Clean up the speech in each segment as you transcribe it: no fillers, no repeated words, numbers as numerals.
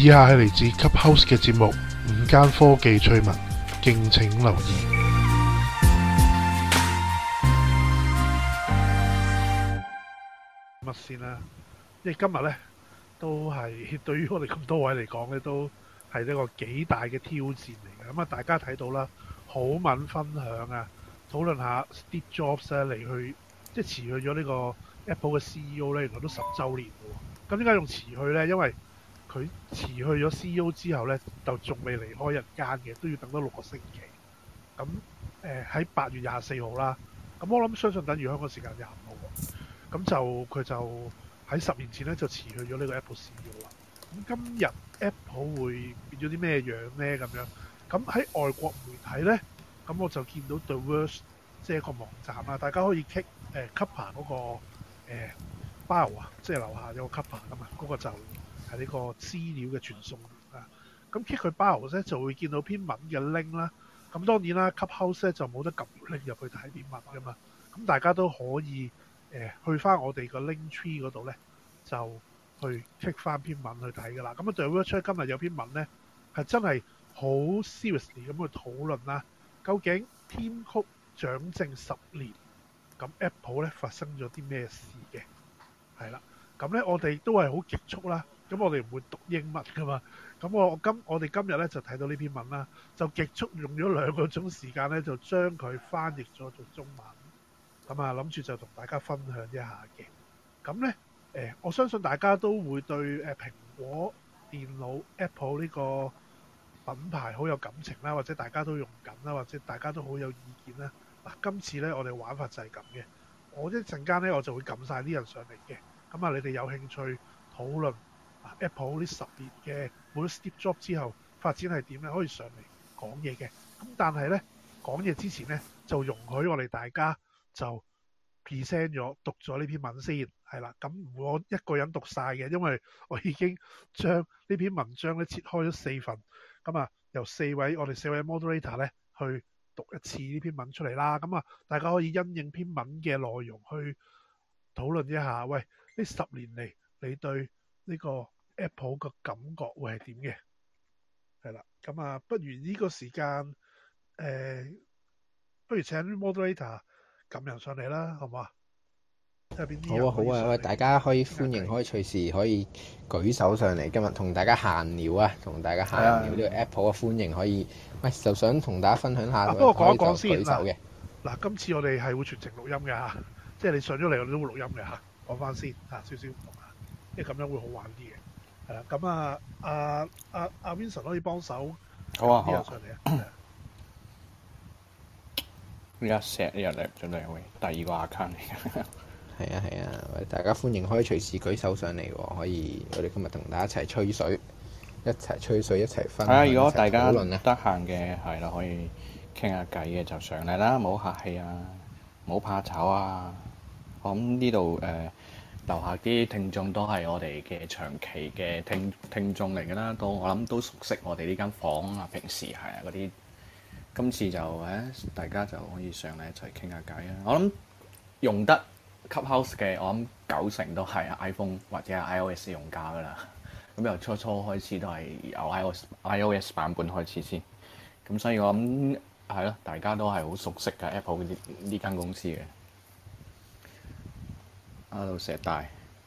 以下係嚟自 Clubhouse 嘅節目午間科技趣聞，敬請留意。乜先啦？因為今日呢，都係對於我哋咁多位嚟講呢，都係一個幾大嘅挑戰嚟嘅。咁啊，大家睇到啦，好文分享啊，討論下 Steve Jobs 咧嚟去，即係辭去咗呢個 Apple 嘅 CEO 呢，原來都10週年喎。咁點解用辭去呢？因為佢辭去咗 CEO 之後呢，就仲未離開人間嘅，都要等多6個星期。咁喺8月24號啦，咁我諗相信等於香港時間25號喎。咁就佢就喺10年前咧就辭去咗呢個 Apple CEO 啦。咁今日 Apple 會變咗啲咩樣呢？咁樣咁喺外國媒體呢，咁我就見到 The Verge 即係一個網站啦，大家可以 click cover 嗰個bio 啊，即係樓下有個 cover 噶嘛，嗰個就係呢個資料嘅傳送啊。咁 click 佢 bio 咧就會見到篇文嘅 link 啦。咁當然啦 ，Clubhouse 咧就冇得撳 link 入去睇篇文噶嘛。咁大家都可以去翻我哋個 link tree 嗰度咧，就去 click 翻篇文去睇噶啦。咁啊 The Verge 今日有篇文咧係真係好 seriously 咁去討論啦。究竟 Tim Cook 掌政10年，咁 Apple 咧發生咗啲咩事嘅？係啦，咁咧我哋都係好極速啦。咁我哋唔會讀英文噶嘛。咁我哋今日咧就睇到呢篇文啦，就極速用咗2個鐘時間咧，就將佢翻譯咗做中文。咁啊，諗住就同大家分享一下嘅。咁咧我相信大家都會對蘋果電腦 Apple 呢個品牌好有感情啦，或者大家都用緊啦，或者大家都好有意見啦。嗱，今次咧我哋玩法就係咁嘅。我一陣間咧我就會撳晒啲人上嚟嘅。咁啊，你哋有興趣討論Apple 呢10年嘅冇咗 Steve Jobs 之後發展係點咧，可以上嚟講嘢嘅。咁但係咧講嘢之前咧，就容許我哋大家就 present 咗讀咗呢篇文先，係啦。咁唔會我一個人讀晒嘅，因為我已經將呢篇文章咧切開咗4份。咁啊，由我哋4位 moderator 咧去讀一次呢篇文出嚟啦。咁啊，大家可以因應篇文嘅內容去討論一下。喂，呢10年嚟你對呢個 Apple 嘅感覺會係點嘅？係啦，咁啊，不如呢個時間不如請 moderator 撳人上嚟啦，好唔好啊？ 好啊好啊，喂，大家可以歡迎，可以隨時可以舉手上嚟。今日同大家閒聊啊，同大家閒聊呢個 Apple 嘅歡迎可以。喂，就想同大家分享下。 不過講一講先舉手嘅。 嗱，今次我哋係會全程錄音嘅嚇，即係你上咗嚟我哋都會錄音嘅嚇。講翻先嚇，少少唔同嚇，因為咁樣會好玩啲嘅。係啦，咁阿 Vincent 可以幫手好啊好啊上嚟啊。 而家錫呢入嚟準備喂第2個 account 嚟嘅。 係啊，喂，大家歡迎可以隨時舉手上嚟喎，可以我哋今日同大家一齊吹水，一齊分享。 如果大家得閒嘅係啦，可以傾下偈嘅就上嚟啦，唔好客氣啊，唔好怕醜啊。我諗呢度樓下啲聽眾都係我哋嘅長期嘅聽眾嚟㗎啦，我諗都熟悉我哋呢間房啊，平時係啊嗰啲。今次就大家就可以上嚟一齊傾下偈啊！我諗用得 Clubhouse 嘅，我諗90%都係 iPhone 或者係 iOS 用家㗎啦。咁由初開始都係由 iOS 版本開始先。咁所以我諗係咯，大家都係好熟悉嘅 Apple 呢間公司嘅。Hello 石大，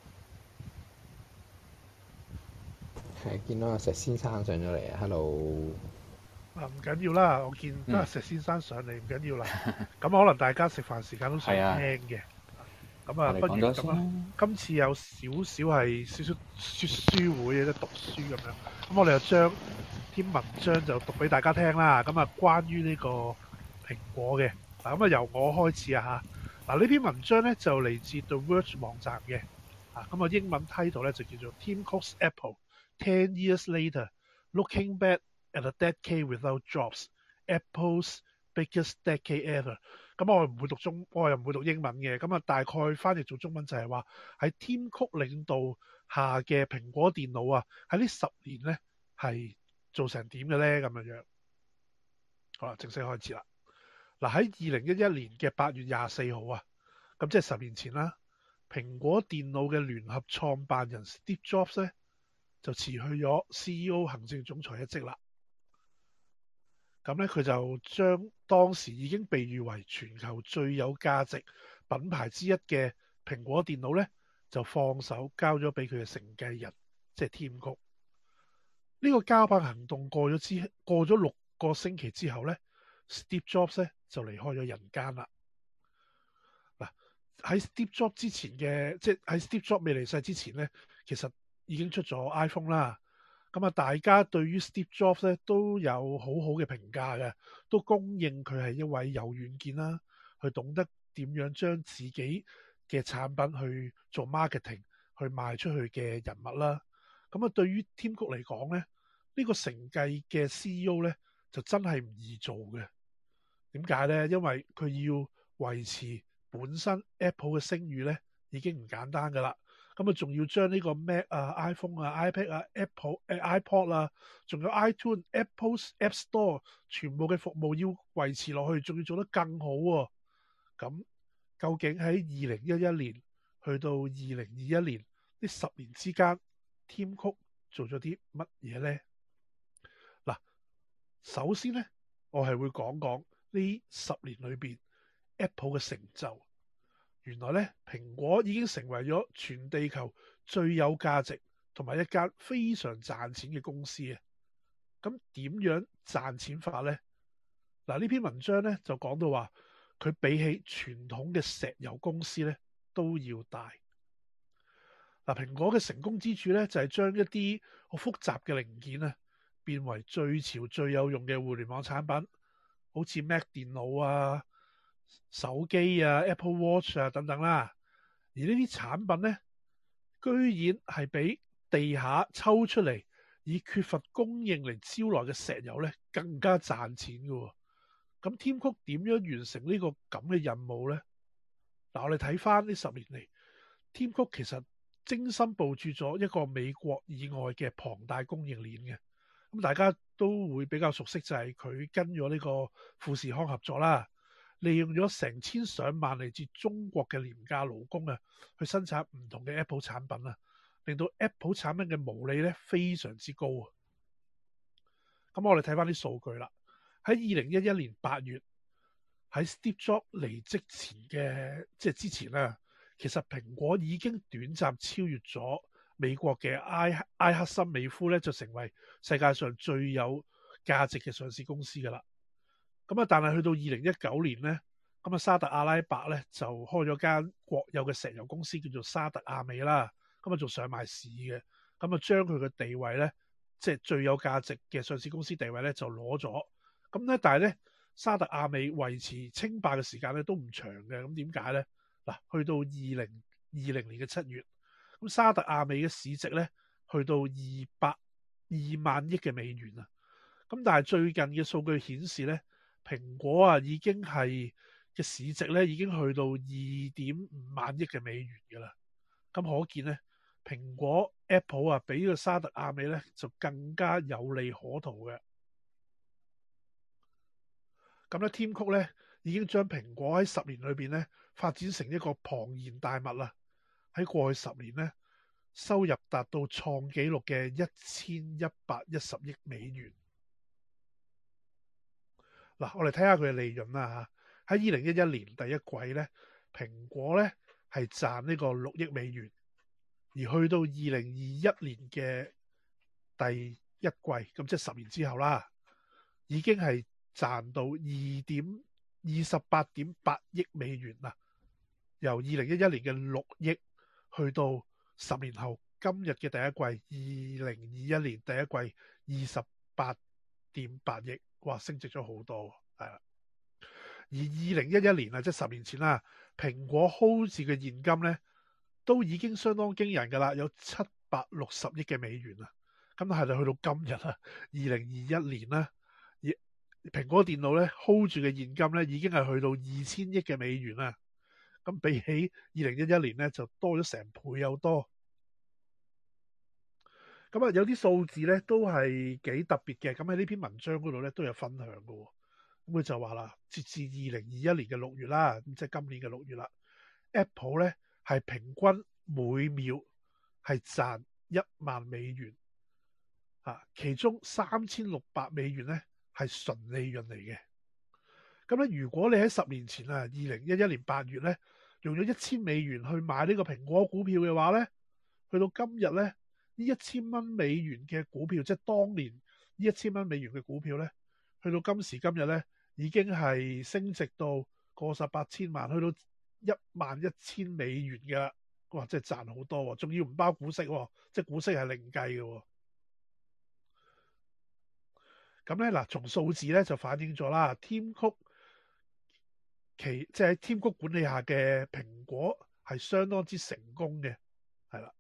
係見到阿石先生上咗嚟啊 ！Hello。 唔緊要啦，我見都係石先生上嚟，唔緊要啦。咁可能大家食飯時間都想聽嘅。咁啊，不如咁啦。今次有少少説書會嘅，即係讀書咁樣。咁我哋就將篇文章就讀俾大家聽啦。咁啊，關於呢個蘋果嘅嗱，咁啊由我開始啊嚇。嗱，呢篇文章咧就嚟自 The Verge 網站嘅。咁啊英文 title 咧就叫做 Tim Cook's Apple 10 Years Later Looking Back。At a decade without Jobs, Apple's biggest decade ever。咁我又唔會讀英文嘅。咁啊，大概翻譯做中文就係話喺 Tim Cook 領導下嘅蘋果電腦啊，喺呢10年咧係做成點嘅咧咁樣。好啦，正式開始啦。嗱，喺2011年嘅8月24號啊，咁即係10年前啦。蘋果電腦嘅聯合創辦人 Steve Jobs 咧就辭去咗 CEO 行政總裁一職啦。咁咧佢就將當時已經被譽為全球最有價值品牌之一嘅蘋果電腦咧，就放手交咗俾佢嘅承繼人，即係 Tim Cook。呢個交棒行動過咗6個星期之後咧，Steve Jobs 咧就離開咗人間啦。嗱，喺 Steve Jobs 之前嘅，即係喺 Steve Jobs 未離世之前咧，其實已經出咗 iPhone 啦。咁啊，大家對於 Steve Jobs 咧都有好好嘅評價嘅，都公認佢係一位有遠見啦，佢懂得點樣將自己嘅產品去做 marketing，去賣出去嘅人物啦。咁啊，對於 Tim Cook 嚟講咧，呢個承繼嘅 CEO 咧就真係唔易做嘅。點解咧？因為佢要維持本身 Apple 嘅聲譽咧，已經唔簡單噶啦。咁啊，仲要將呢個 Mac 啊、iPhone 啊、iPad 啊、iPod 啊，仲有 iTunes、Apple's App Store 全部嘅服務要維持落去，仲要做得更好喎。咁究竟喺2011年去到2021年呢10年之間，Tim Cook做咗啲乜嘢呢？嗱，首先呢，我係會講講呢10年裏邊 Apple 嘅成就。原來咧，蘋果已經成為咗全地球最有價值同埋一間非常賺錢嘅公司啊！咁點樣賺錢法呢？嗱，呢篇文章咧就講到話，佢比起傳統嘅石油公司咧都要大。嗱，蘋果嘅成功之處咧就係將一啲好複雜嘅零件啊變為最潮最有用嘅互聯網產品，好似 Mac 電腦啊、手機啊、Apple Watch 啊等等啦。而呢啲產品咧，居然係比地下抽出嚟以缺乏供應嚟招來嘅石油咧更加賺錢嘅。咁 Tim Cook 點樣完成呢個咁嘅任務咧？嗱，我哋睇翻呢10年嚟，Tim Cook 其實精心部署咗一個美國以外嘅龐大供應鏈嘅。咁大家都會比較熟悉，就係佢跟咗呢個富士康合作啦，利用咗成千上萬嚟自中國嘅廉價勞工啊，去生產唔同嘅 Apple 產品啊，令到 Apple 產品嘅毛利咧非常之高啊。咁我哋睇翻啲數據啦。喺2011年8月，喺 Steve Jobs 離職前嘅之前咧，其實蘋果已經短暫超越咗美國嘅埃克森美孚咧，就成為世界上最有價值嘅上市公司噶啦。咁啊，但係去到2019年咧，咁啊沙特阿拉伯咧就開咗間國有嘅石油公司叫做沙特阿美啦，咁啊仲上埋市嘅，咁啊將佢嘅地位咧，即係最有價值嘅上市公司地位咧就攞咗。咁咧，但係咧沙特阿美維持稱霸嘅時間咧都唔長嘅。咁點解咧？嗱，去到2020年嘅7月，咁沙特阿美嘅市值咧去到2萬億嘅美元啊。咁但係最近嘅數據顯示咧，蘋果啊已經係嘅市值咧已經去到2.5萬億嘅美元㗎啦。咁可見咧，蘋果 Apple 啊比呢個沙特阿美咧就更加有利可圖嘅。咁咧，Tim Cook 咧已經將蘋果喺10年裏邊咧發展成一個龐然大物啦。喺過去10年咧，收入達到創紀錄嘅1110億美元。嗱，我哋睇下佢嘅利潤啦嚇。喺2011年第一季咧，蘋果咧係賺呢個6億美元，而去到2021年嘅第一季，咁即係10年之後啦，已經係賺到28.8億美元啦。由2011年嘅6億去到10年後今日嘅第一季2021年第一季28.8億，哇，升值咗好多，係啦。而2011年啊，即係10年前啦，蘋果 hold 住嘅現金咧都已經相當驚人㗎啦，有760億嘅美元啊。咁係就去到今日啊，2021年啦，蘋果電腦咧 hold 住嘅現金咧已經係去到2000億嘅美元啦。咁比起2011年咧就多咗成倍有多。咁啊，有啲數字咧都係幾特別嘅。咁喺呢篇文章嗰度咧都有分享嘅。咁佢就話啦，截至2021年嘅6月啦，咁即係今年嘅6月啦 ，Apple 咧係平均每秒係賺1萬美元， 其中$3600咧係純利潤嚟嘅。咁咧，如果你喺10年前啊，2011年8月咧，用咗$1000去買呢個蘋果股票嘅話咧，去到今日咧，呢$1000嘅股票，即係當年呢$1000嘅股票咧，去到今時今日咧，已經係升值到過十8000萬，去到$11000嘅啦。哇！即係賺好多喎，仲要唔包股息喎，即係股息係另計嘅喎。咁咧嗱，從數字咧就反映咗啦，Tim Cook 即係喺 Tim Cook 管理下嘅蘋果係相當之成功嘅，係啦。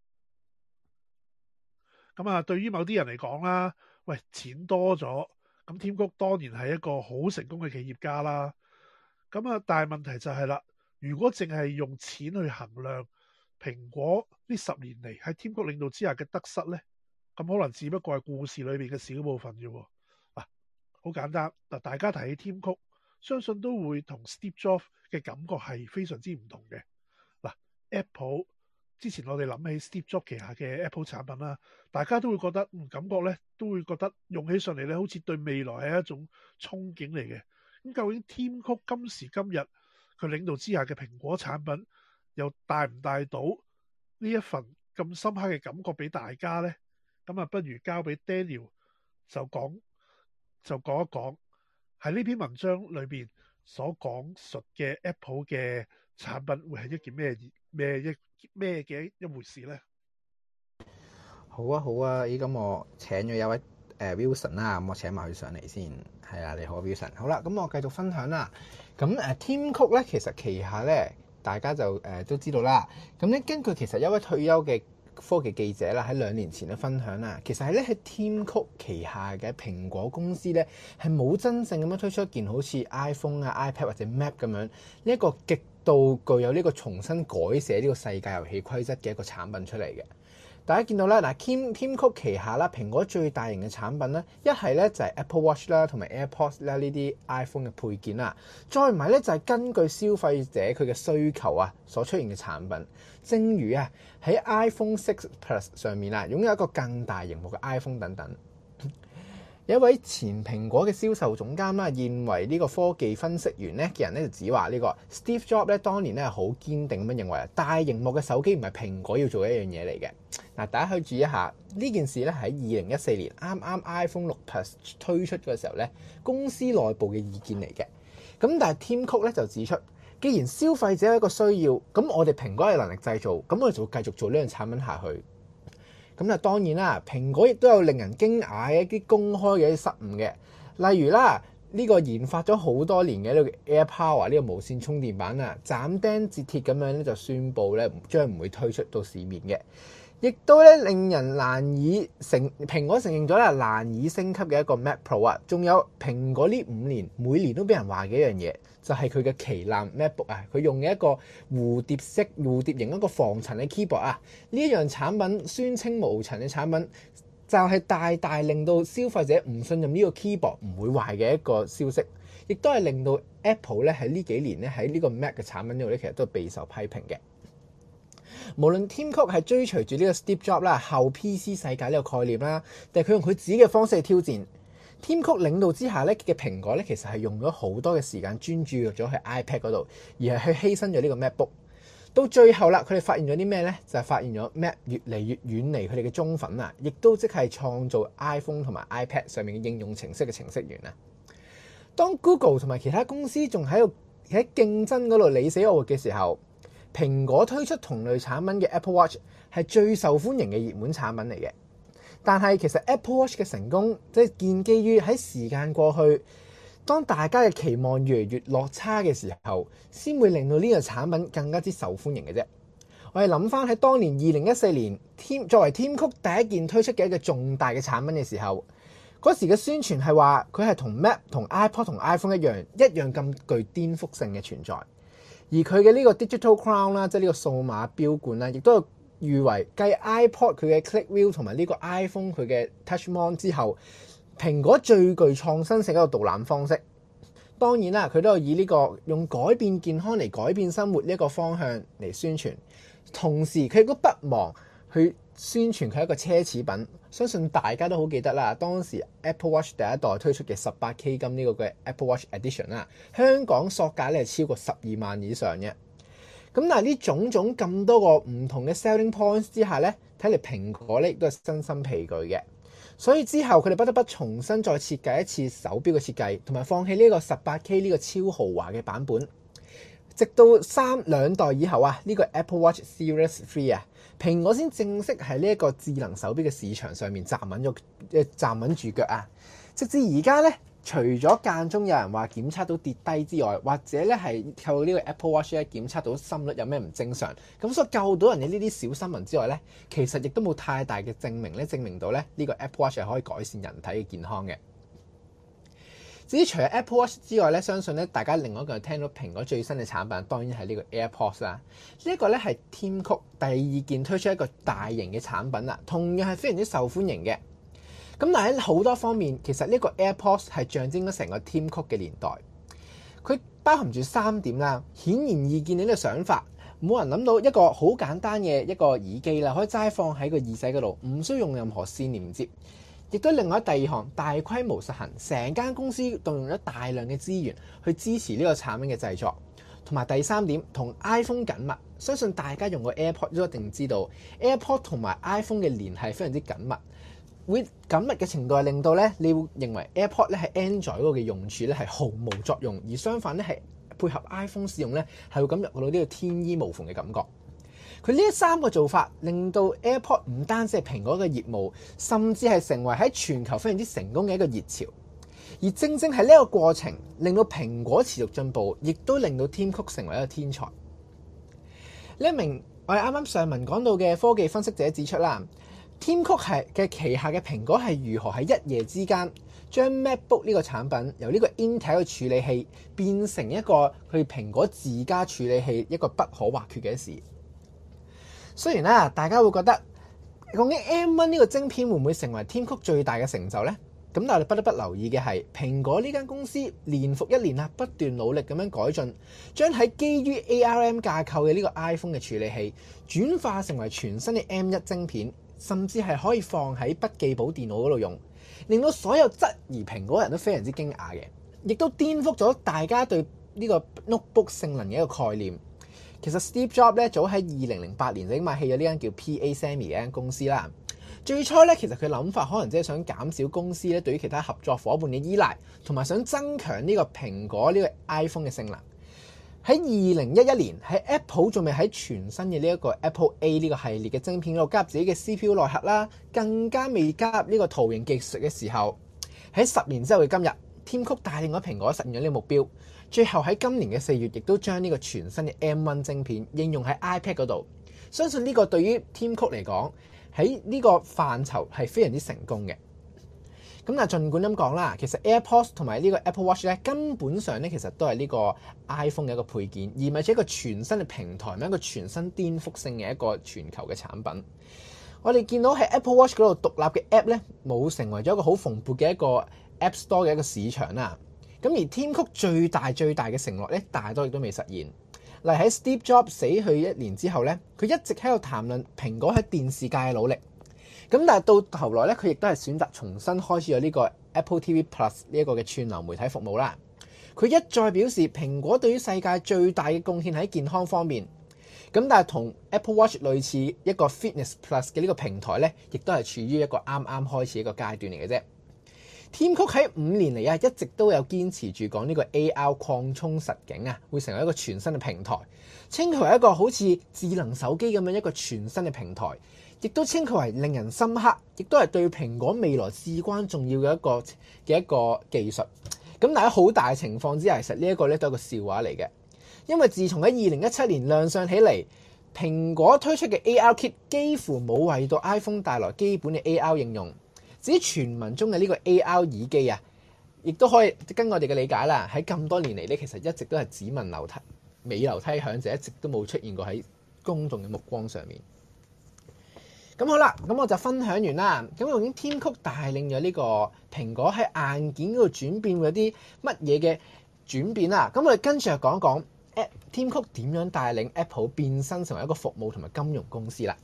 咁啊，對於某啲人嚟講啦，喂，錢多咗，咁 Tim Cook當然係一個好成功嘅企業家啦。咁啊，但係問題就係啦，如果淨係用錢去衡量蘋果呢10年嚟喺 Tim Cook 領導之下嘅得失咧，咁可能只不過係故事裏邊嘅小部分啫喎。嗱，好簡單，嗱，大家提起 Tim Cook，相信都會同 Steve Jobs 嘅感覺係非常之唔同嘅。嗱，Apple 之前我哋諗起 Steve Jobs 旗下嘅 Apple 產品啦，大家都會覺得感覺咧，都會覺得用起上嚟咧，好似對未來係一種憧憬嚟嘅。咁究竟 Tim Cook 今時今日佢領導之下嘅蘋果產品又帶唔帶到呢一份咁深刻嘅感覺俾大家呢？咁啊，不如交俾 Daniel 就講一講喺呢篇文章裏邊所講述嘅 Apple 嘅產品會係一件咩嘅一回事呢？ 好啊，咁我請咗有位Wilson 啦，咁我請埋佢上嚟先。係啊，你好 Wilson。好啦，咁我繼續分享啦。咁Tim Cook 咧，其實旗下咧，大家就都知道啦。咁咧，根據其實一位退休嘅科技記者啦，喺2年前嘅分享啦，其實係咧喺 Tim Cook 旗下嘅蘋果公司咧，係冇真正咁樣推出一件好似 iPhone 啊、iPad 或者 Mac 咁樣呢一個極度具有呢個重新改寫呢個世界遊戲規則嘅一個產品出嚟嘅。大家見到啦，嗱 Tim Cook 旗下啦，蘋果最大型嘅產品咧，一係咧就係 Apple Watch 啦，同埋 AirPods 啦呢啲 iPhone 嘅配件啦，再唔係咧就係根據消費者佢嘅需求啊所出現嘅產品，正如啊喺 iPhone 6 Plus 上面啊擁有一個更大螢幕嘅 iPhone 等等。有一位前蘋果嘅銷售總監啦，現為呢個科技分析員咧嘅人咧就指話呢個 Steve Jobs 咧當年咧係好堅定咁樣認為大螢幕嘅手機唔係蘋果要做一樣嘢嚟嘅。嗱，大家可以注意一下呢件事咧喺2014年啱啱 iPhone 6 Plus 推出嘅時候咧，公司內部嘅意見嚟嘅。咁但係 Tim Cook 咧就指出，既然消費者有一個需要，咁我哋蘋果有能力製造，咁我哋就會繼續做呢樣產品下去。咁啊，當然啦，蘋果亦都有令人驚訝嘅一啲公開嘅一啲失誤嘅，例如啦，呢個研發咗好多年嘅呢個 AirPower 呢個無線充電板啊，斬釘截鐵咁樣咧就宣布咧將唔會推出到市面嘅，亦都咧令人蘋果承認咗啦難以升級嘅一個 Mac Pro 啊，仲有蘋果呢5年每年都俾人話嘅一樣嘢，就係佢嘅旗艦 MacBook 啊，佢用嘅一個蝴蝶形一個防塵嘅 keyboard 啊，呢一樣產品宣稱無塵嘅產品，就係大大令到消費者唔信任呢個 keyboard 唔會壞嘅一個消息，亦都係令到 Apple 咧喺呢幾年咧喺呢個 Mac 嘅產品呢度咧，其實都備受批評嘅。無論 Tim Cook 係追隨住呢個 Steve Jobs 啦後 PC 世界呢個概念啦，定係佢用佢自己嘅方式去挑戰。Tim Cook 領導之下咧嘅蘋果咧，其實係用咗好多嘅時間專注咗喺 iPad 嗰度，而係去犧牲咗呢個 MacBook。到最後啦，佢哋發現咗啲咩咧？就係發現咗 Mac 越嚟越遠離佢哋嘅忠粉啊，亦都即係創造 iPhone 同埋 iPad 上面嘅應用程式嘅程式員啊。當 Google 同埋其他公司仲喺競爭嗰度你死我活嘅時候，蘋果推出同類產品嘅 Apple Watch 係最受歡迎嘅熱門產品嚟嘅。但係其實 Apple Watch 嘅成功，即係建基於喺時間過去，當大家嘅期望越嚟越落差嘅時候，先會令到呢個產品更加之受歡迎嘅啫。我哋諗翻喺當年2014年作為 Tim Cook 第一件推出嘅一個重大嘅產品嘅時候，嗰時嘅宣傳係話佢係同 Mac、同 iPod、同 iPhone 一樣咁具顛覆性嘅存在。而佢嘅呢個 Digital Crown 啦，即係呢個數碼標冠啦，亦都係譽為繼 iPod 佢嘅 Click Wheel 同埋呢個 iPhone 佢嘅 Touch Mon 之後，蘋果最具創新性一個導覽方式。當然啦，佢都有以呢個用改變健康嚟改變生活呢一個方向嚟宣傳，同時佢亦都不忘去宣傳佢係一個奢侈品，相信大家都好記得啦。當時 Apple Watch 第一代推出嘅18K 金呢個嘅 Apple Watch Edition 啦，香港索價咧係超過12萬以上嘅。咁但係呢種種咁多個唔同嘅 selling points 之下咧，睇嚟蘋果咧亦都係身心疲具嘅。所以之後佢哋不得不重新再設計一次手錶嘅設計，同埋放棄呢個18K 呢個超豪華嘅版本。直到兩代以後啊，呢個 Apple Watch Series 3啊，蘋果先正式喺呢一個智能手錶嘅市場上面站穩住腳啊！直至而家咧，除咗間中有人話檢測到跌低之外，或者咧係靠呢個 Apple Watch 咧檢測到心率有咩唔正常，咁所以救到人哋呢啲小新聞之外咧，其實亦都冇太大嘅證明到咧呢個 Apple Watch 係可以改善人體嘅健康嘅。至於除咗 Apple Watch 之外咧，相信咧大家另外一個聽到蘋果最新嘅產品，當然係呢個 AirPods 啦。呢一個咧係 Tim Cook 第二件推出一個大型嘅產品啦，同樣係非常之受歡迎嘅。咁但係喺好多方面，其實呢個 AirPods 係象徵咗成個 Tim Cook 嘅年代。佢包含住3點啦，顯然易見呢個想法，冇人諗到一個好簡單嘅一個耳機啦，可以齋放喺個耳仔嗰度，唔需要用任何線連接。亦都另外第二項大規模實行，成間公司動用咗大量嘅資源去支持呢個產品嘅製作，同埋第3點同 iPhone 緊密。相信大家用過 AirPod 都一定知道 ，AirPod 同埋 iPhone 嘅聯繫非常之緊密，會緊密嘅程度係令到咧，你會認為 AirPod 咧喺 Android 嗰個嘅用處咧係毫無作用，而相反咧係配合 iPhone 使用咧係會感覺到呢個天衣無縫嘅感覺。佢呢3個做法令到 AirPod 唔單止係蘋果嘅業務，甚至係成為喺全球非常之成功嘅一個熱潮。而正正係呢一個過程，令到蘋果持續進步，亦都令到 Tim Cook 成為一個天才。呢一名我哋啱啱上文講到嘅科技分析者指出啦，Tim Cook 嘅旗下嘅蘋果係如何喺一夜之間將 MacBook 呢個產品由呢個 Intel 嘅處理器變成一個佢蘋果自家處理器一個不可或缺嘅事。雖然啦，大家會覺得究竟 M1 呢個晶片會唔會成為 Tim Cook 最大嘅成就呢？咁但係我哋不得不留意嘅係，蘋果呢間公司年復一年啊，不斷努力咁樣改進，將喺基於 ARM 架構嘅呢個 iPhone 嘅處理器轉化成為全新嘅 M1 晶片，甚至係可以放喺筆記簿電腦嗰度用，令到所有質疑蘋果人都非常之驚訝嘅，亦都顛覆咗大家對呢個 notebook 性能嘅一個概念。其實 Steve Jobs 咧早喺2008年就已經買起咗呢間叫 PA Semi 嘅間公司啦。最初咧，其實佢諗法可能即係想減少公司咧對於其他合作伙伴嘅依賴，同埋想增強呢個蘋果呢個 iPhone 嘅性能。喺2011年，喺 Apple 仲未喺全新嘅呢一個 Apple A 呢個系列嘅晶片度加入自己嘅 CPU 內核啦，更加未加入呢個圖形技術嘅時候，喺10年之後嘅今日，Tim Cook 帶領咗蘋果實現咗呢個目標。最後喺今年嘅4月，亦都將呢個全新嘅 M1 晶片應用喺 iPad 嗰度。相信呢個對於 Tim Cook 嚟講，喺呢個範疇係非常之成功嘅。咁但係儘管咁講啦，其實 AirPods 同埋呢個 Apple Watch 咧，根本上咧其實都係呢個 iPhone 嘅一個配件，而唔係一個全新嘅平台，一個全新顛覆性嘅一個全球嘅產品。我哋見到喺 Apple Watch 嗰度獨立嘅 App 咧，冇成為咗一個好蓬勃嘅一個 App Store 嘅一個市場啦。咁而 Tim Cook 最大嘅承諾咧，大多亦都未實現。例如喺 Steve Jobs 死去1年之後咧，佢一直喺度談論蘋果喺電視界嘅努力。咁但係到頭來咧，佢亦都係選擇重新開始咗呢個 Apple TV Plus 呢一個嘅串流媒體服務啦。佢一再表示，蘋果對於世界最大嘅貢獻喺健康方面。咁但係同 Apple Watch 類似一個 Fitness Plus 嘅呢個平台咧，亦都係處於一個啱啱開始一個階段嚟嘅啫。Tim Cook 喺5年嚟啊，一直都有堅持住講呢個 AR 擴充實境啊，會成為一個全新嘅平台，稱佢為一個好似智能手機咁樣一個全新嘅平台，亦都稱佢為令人深刻，亦都係對蘋果未來至關重要嘅一個技術。咁但係喺好大嘅情況之下，其實呢一個咧都係一個笑話嚟嘅，因為自從喺2017年亮相起嚟，蘋果推出嘅 AR Kit 幾乎冇為到 iPhone 帶來基本嘅 AR 應用。至於傳聞中嘅呢個 AR 耳機啊，亦都可以跟我哋嘅理解啦。喺咁多年嚟咧，其實一直都係只聞樓梯尾樓梯響，就一直都冇出現過喺公眾嘅目光上面。咁好啦，咁我就分享完啦。咁究竟 Tim Cook 帶領咗呢個蘋果喺硬件嗰度轉變會有啲乜嘢嘅轉變啦？咁我哋跟住就講一講 Tim Cook 點樣帶領 Apple 變身成為一個服務同埋金融公司啦。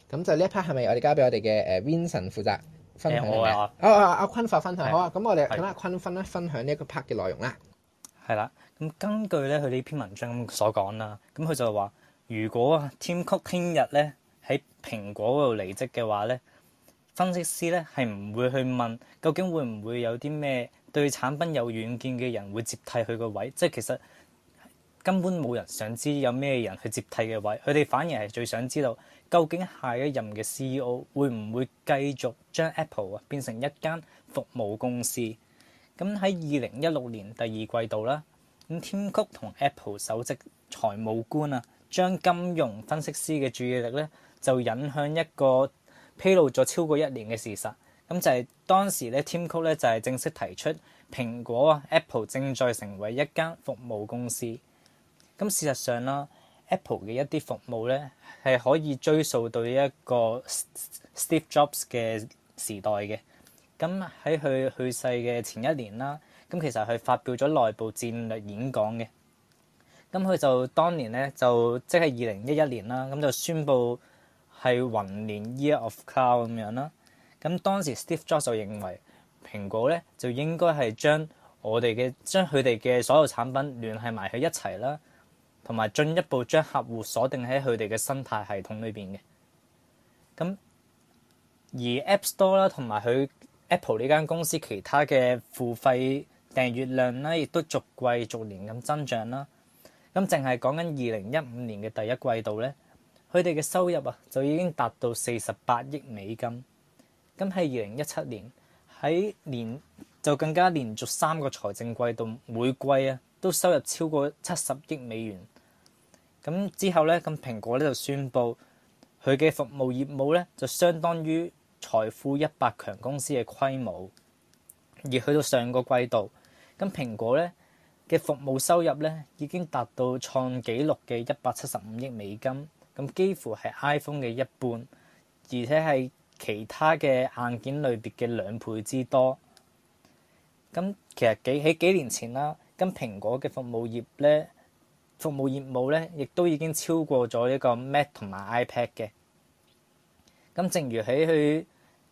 咁就呢一 part 係咪我哋交俾我哋嘅Vincent 負責分享嘅？阿坤發分享好啊！咁我哋等阿坤分享呢一個 part 嘅內容啦。 係啦，咁根據咧佢呢篇文章所講啦，咁佢就話如果Tim Cook聽日咧喺蘋果嗰度離職嘅話咧，分析師咧係唔會去問究竟會唔會有啲咩對產品有遠見嘅人會接替佢個位，即係其實根本冇人想知有咩人去接替嘅位，佢哋反而係最想知道究竟下一任嘅 CEO 會唔會繼續將 Apple 變成一間服務公司。咁喺2016年第二季度啦，咁 Tim Cook 同 Apple 首席財務官啊，將金融分析師嘅注意力咧就引向一個披露咗超過1年嘅事實。咁就係當時咧 Tim Cook 咧就係正式提出蘋果Apple 正在成為一間服務公司。咁事實上啦 ，Apple 嘅一啲服務咧係可以追溯到一個 Steve Jobs 嘅時代嘅。咁喺佢去世嘅前1年啦，咁其實佢發表咗內部戰略演講嘅。咁佢就當年咧就即係2011年啦，咁就宣布係雲年 Year of Cloud 咁樣啦。咁當時 Steve Jobs 就認為蘋果咧就應該係將佢哋嘅所有產品聯繫埋喺一齊啦，同埋進一步將客戶鎖定喺佢哋嘅生態系統裏邊嘅。咁而 App Store 啦，同埋佢Apple 呢間公司其他嘅付費訂閱量咧，亦都逐季逐年咁增長啦。咁淨係講緊2015年嘅第一季度咧，佢哋嘅收入就已經達到48億美金。咁喺2017年就更加連續3個財政季度每季都收入超過70億美元。咁之後咧，咁蘋果咧就宣布佢嘅服務業務咧就相當於財富100強公司嘅規模，而去到上個季度，咁蘋果咧嘅服務收入咧已經達到創紀錄嘅175億美金，咁幾乎係 iPhone 嘅一半，而且係其他嘅硬件類別嘅2倍之多。咁其實喺幾年前啦，咁蘋果嘅服務業務咧，亦都已經超過咗呢個 Mac 同埋 iPad 嘅。咁正如喺佢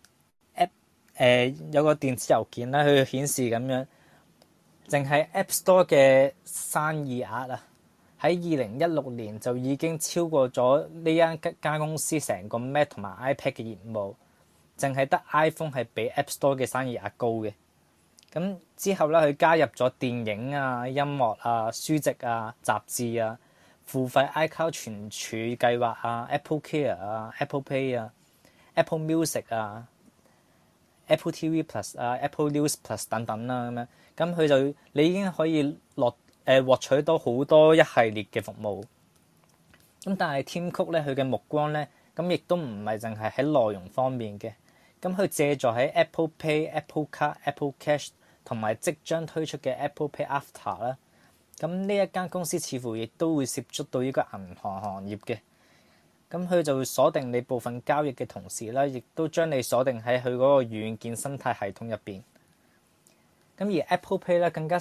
有個電子郵件咧，佢顯示咁樣，淨係 App Store 嘅生意額喺2016年就已經超過咗呢間公司成個 Mac 同埋 iPad 嘅業務，淨係得 iPhone 係比 App Store 嘅生意額高嘅。咁之後咧，佢加入咗電影音樂書籍雜誌付費 iCloud 存儲計劃Apple Care Apple Pay Apple Music Apple TV Plus、Apple News Plus 等等啦咁樣，咁佢你已經可以獲取到好多一系列嘅服務。咁但係 Tim Cook 咧，佢嘅目光咧，咁亦都唔係淨係喺內容方面嘅。咁佢借助喺 Apple Pay、Apple Card、Apple Cash 同埋即將推出嘅 Apple Pay After 啦。咁呢一間公司似乎亦都會涉足到呢個銀行行業嘅。咁佢就會鎖定你部分交易嘅同時啦，亦都將你鎖定喺佢嗰個軟件生態系統入邊。咁而 Apple Pay 咧更加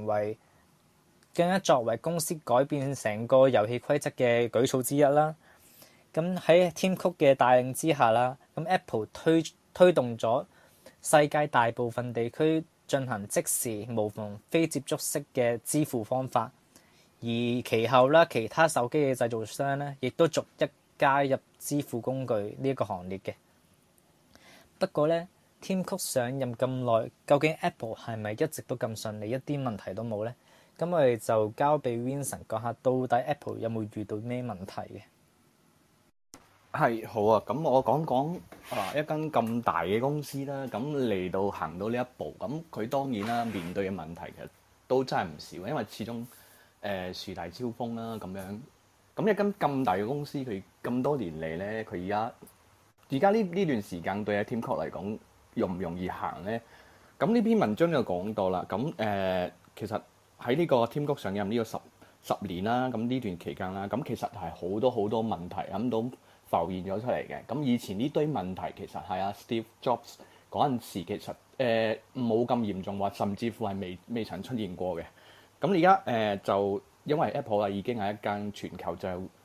作為公司改變成個遊戲規則嘅舉措之一啦。咁喺 Tim Cook 嘅帶領之下啦，咁 Apple 推動咗世界大部分地區進行即時無縫非接觸式嘅支付方法，而其後啦，其他手機嘅製造商咧，亦都逐一加入支付工具呢一個行列嘅。不過咧 ，Tim Cook 上任咁耐，究竟 Apple 係咪一直都咁順利，一啲問題都冇咧？咁我哋就交俾 Vincent 講下，到底 Apple 有冇遇到咩問題嘅？ 係好啊，咁我講講一間咁大嘅公司啦，咁嚟到行到呢一步，咁佢當然啦面對嘅問題其實都真係唔少，因為始終樹大招風啦咁樣。咁一間咁大嘅公司，佢咁多年嚟咧，佢而家呢段時間對阿 Tim Cook 嚟講容唔容易行咧？咁呢篇文章就講到啦。咁其實喺呢個 Tim Cook 上任呢個十年啦，咁呢段期間啦，咁其實係好多問題咁都浮現咗出嚟嘅。咁以前呢堆問題其實係阿 Steve Jobs 嗰陣時其實冇咁嚴重，或甚至乎係未曾出現過嘅。咁而家就因為 Apple 已經係一間全球就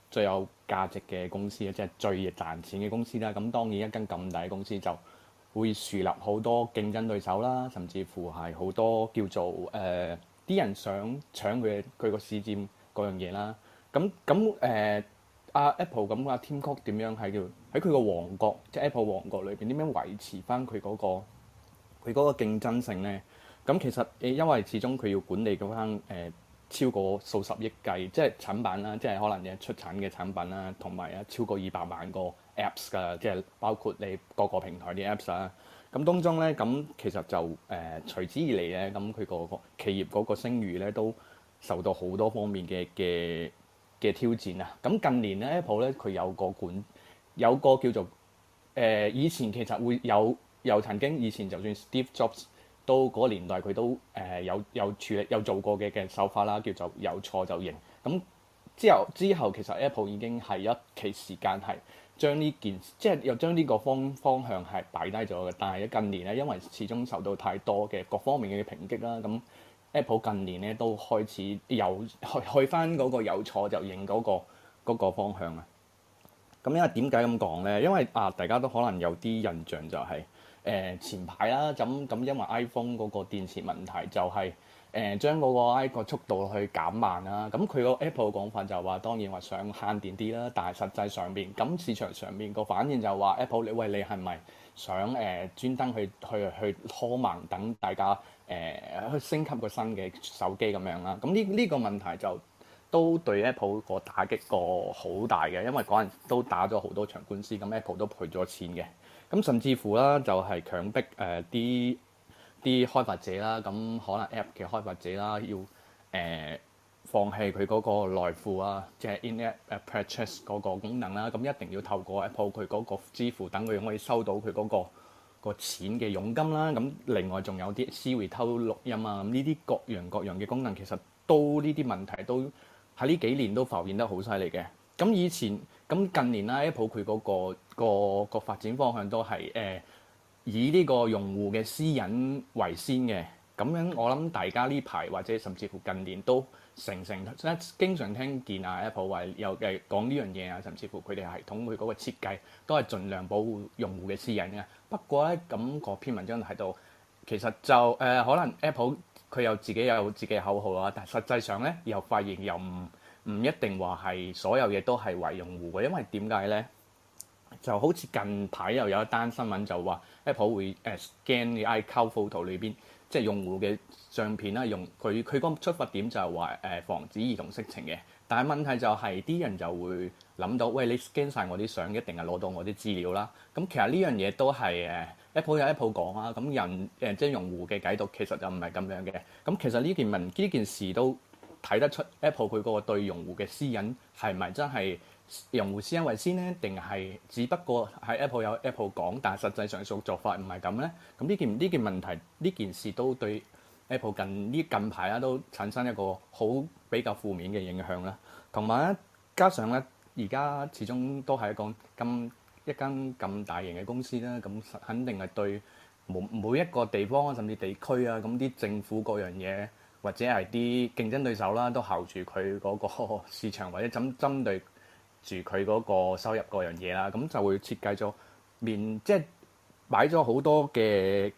最有價值嘅公司，即係最賺錢嘅公司啦。咁當然一間咁大嘅公司就會樹立好多競爭對手啦，甚至乎係好多叫做啲人想搶佢個市佔嗰樣嘢啦。Apple 咁Tim Cook 點樣喺佢個王國，即係 Apple 王國裏邊點樣維持翻佢嗰個競爭性咧？咁其實因為始終佢要管理嗰間超過數十億計，即係產品啦，即係可能你出產嘅產品啦，同埋超過200萬個 Apps 㗎，即係包括你各個平台啲 Apps 啦。咁當中咧，咁其實就隨之而嚟咧，咁佢個企業嗰個聲譽咧都受到好多方面嘅挑戰啊。咁近年咧 Apple 咧佢有個叫做以前其實會有曾經以前就算 Steve Jobs 都嗰個年代佢都有處理有做過嘅手法啦，叫做有錯就認。咁之後其實 Apple 已經係一期時間係將呢件即係又將呢個方向係擺低咗嘅。但係近年咧，因為始終受到太多嘅各方面嘅抨擊啦，咁 Apple 近年咧都開始去翻嗰個有錯就認嗰個方向啊。咁因為點解咁講咧？因為大家都可能有啲印象就係前排啦，咁因為 iPhone 嗰個電池問題就係將嗰個速度去減慢啦。咁佢個 Apple 嘅講法就話當然話想慳電啲啦，但係實際上邊咁市場上邊個反應就話 Apple 你係咪想專登去拖慢等大家去升級個新嘅手機咁樣啦？咁呢個問題就都對 Apple 個打擊個好大嘅，因為嗰陣都打咗好多場官司，咁 Apple 都賠咗錢嘅。咁甚至乎啦，就係強迫啲開發者啦，咁可能 App 嘅開發者啦，要放棄佢嗰個內付啊，即係 In-App Purchase 嗰個功能啦，咁一定要透過 Apple 佢嗰個支付，等佢可以收到佢嗰個錢嘅佣金啦。咁另外仲有啲 Siri 偷錄音啊，咁呢啲各樣嘅功能，其實都呢啲問題都喺呢幾年都浮現得好犀利嘅。咁近年啦 ，Apple 佢嗰個發展方向都係以呢個用戶嘅私隱為先嘅。咁樣我諗大家呢排或者甚至乎近年都經常聽見Apple 話有講呢樣嘢啊，甚至乎佢哋系統佢嗰個設計都係盡量保護用戶嘅私隱嘅。不過咧，咁個篇文章睇到其實就可能 Apple 佢有自己嘅口號啦，但係實際上咧又發現又唔一定話係所有嘢都係為用戶嘅，因為點解咧？就好似近排又有一單新聞就話 Apple 會scan 你 iCloud photo 裏邊，即係用戶嘅相片啦，佢個出發點就係話防止兒童色情嘅。但係問題就係啲人就會諗到，喂，你 scan 晒我啲相，一定係攞到我啲資料啦。咁其實呢樣嘢都係Apple 有 Apple 講啊，咁人即係用戶嘅解讀其實就唔係咁樣嘅。咁其實呢件事都睇得出 Apple 佢嗰個對用戶嘅私隱係咪真係用戶私隱為先咧？定係只不過係 Apple 有 Apple 講，但係實際上做法唔係咁咧？咁呢件問題呢件事都對 Apple 近排啦都產生一個比較負面嘅影響啦。同埋咧，加上咧而家始終都係一間咁大型嘅公司啦，咁肯定係對每一個地方甚至地區啊，咁啲政府各樣嘢，或者係啲競爭對手啦，都睺住佢嗰個市場，或者針對住佢嗰個收入嗰樣嘢啦，咁就會設計咗即係擺咗好多嘅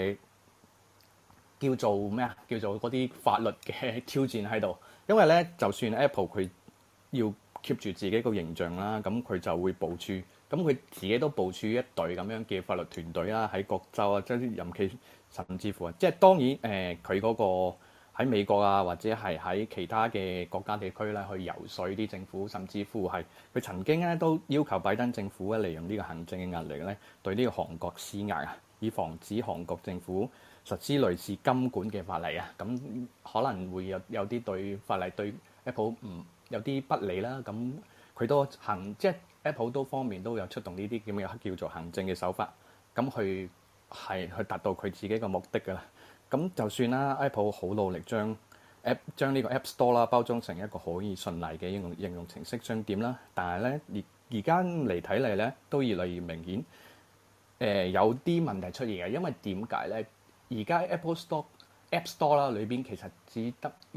叫做咩啊？叫做嗰啲法律嘅挑戰喺度。因為咧，就算 Apple 佢要 keep 住自己個形象啦，咁佢就會部署，咁佢自己都部署一隊咁樣嘅法律團隊啦，喺各州啊，即係尤其甚至乎即係當然佢嗰個喺美國啊，或者係喺其他嘅國家地區咧，去游說啲政府，甚至乎係佢曾經咧都要求拜登政府咧利用呢個行政嘅壓力咧，對呢個韓國施壓啊，以防止韓國政府實施類似金管嘅法例啊。咁可能會有啲對法例對 Apple 有啲不利啦。咁佢都即係 Apple 都方面都有出動呢啲咁嘅叫做行政嘅手法，咁去達到佢自己嘅目的㗎啦。咁就算啦 ，Apple 好努力將呢個 App Store 啦包裝成一個可以信賴嘅應用程式商店啦，但係咧而家嚟睇嚟咧都越嚟越明顯，有啲問題出現嘅。因為點解咧？而家 App Store 啦裏邊其實只得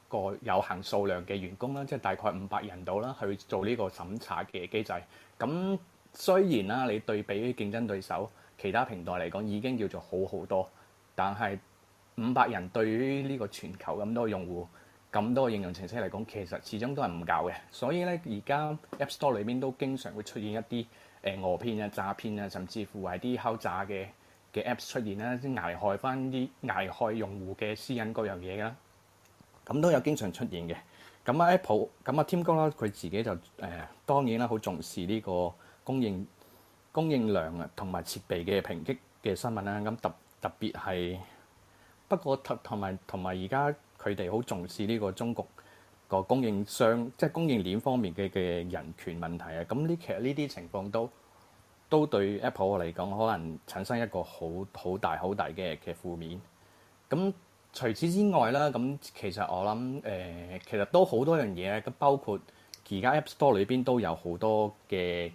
個有限數量嘅員工啦，即係大概500人度啦，去做呢個審查嘅機制。咁雖然啦，你對比競爭對手其他平台嚟講已經叫做好好多，但係500人對於呢個全球咁多用戶、咁多應用程式嚟講，其實始終都係唔夠嘅。所以咧，而家 App Store 裏邊都經常會出現一啲訛騙啊、詐騙啊，甚至乎係啲敲詐嘅 Apps 出現啦，即危害用戶嘅私隱嗰樣嘢啦。咁都有經常出現嘅。咁啊 Apple， 咁啊 Tim Cook 啦，佢自己就當然啦，好重視呢個供應量啊，同埋設備嘅抨擊嘅新聞啦。咁特別係不過同埋而家佢哋好重視呢個中國個供應商，即係供應鏈方面嘅人權問題啊。咁其實呢啲情況都對 Apple 嚟講可能產生一個好大嘅負面。咁除此之外啦，咁其實我諗其實都好多樣嘢，咁包括而家 App Store 裏邊都有好多嘅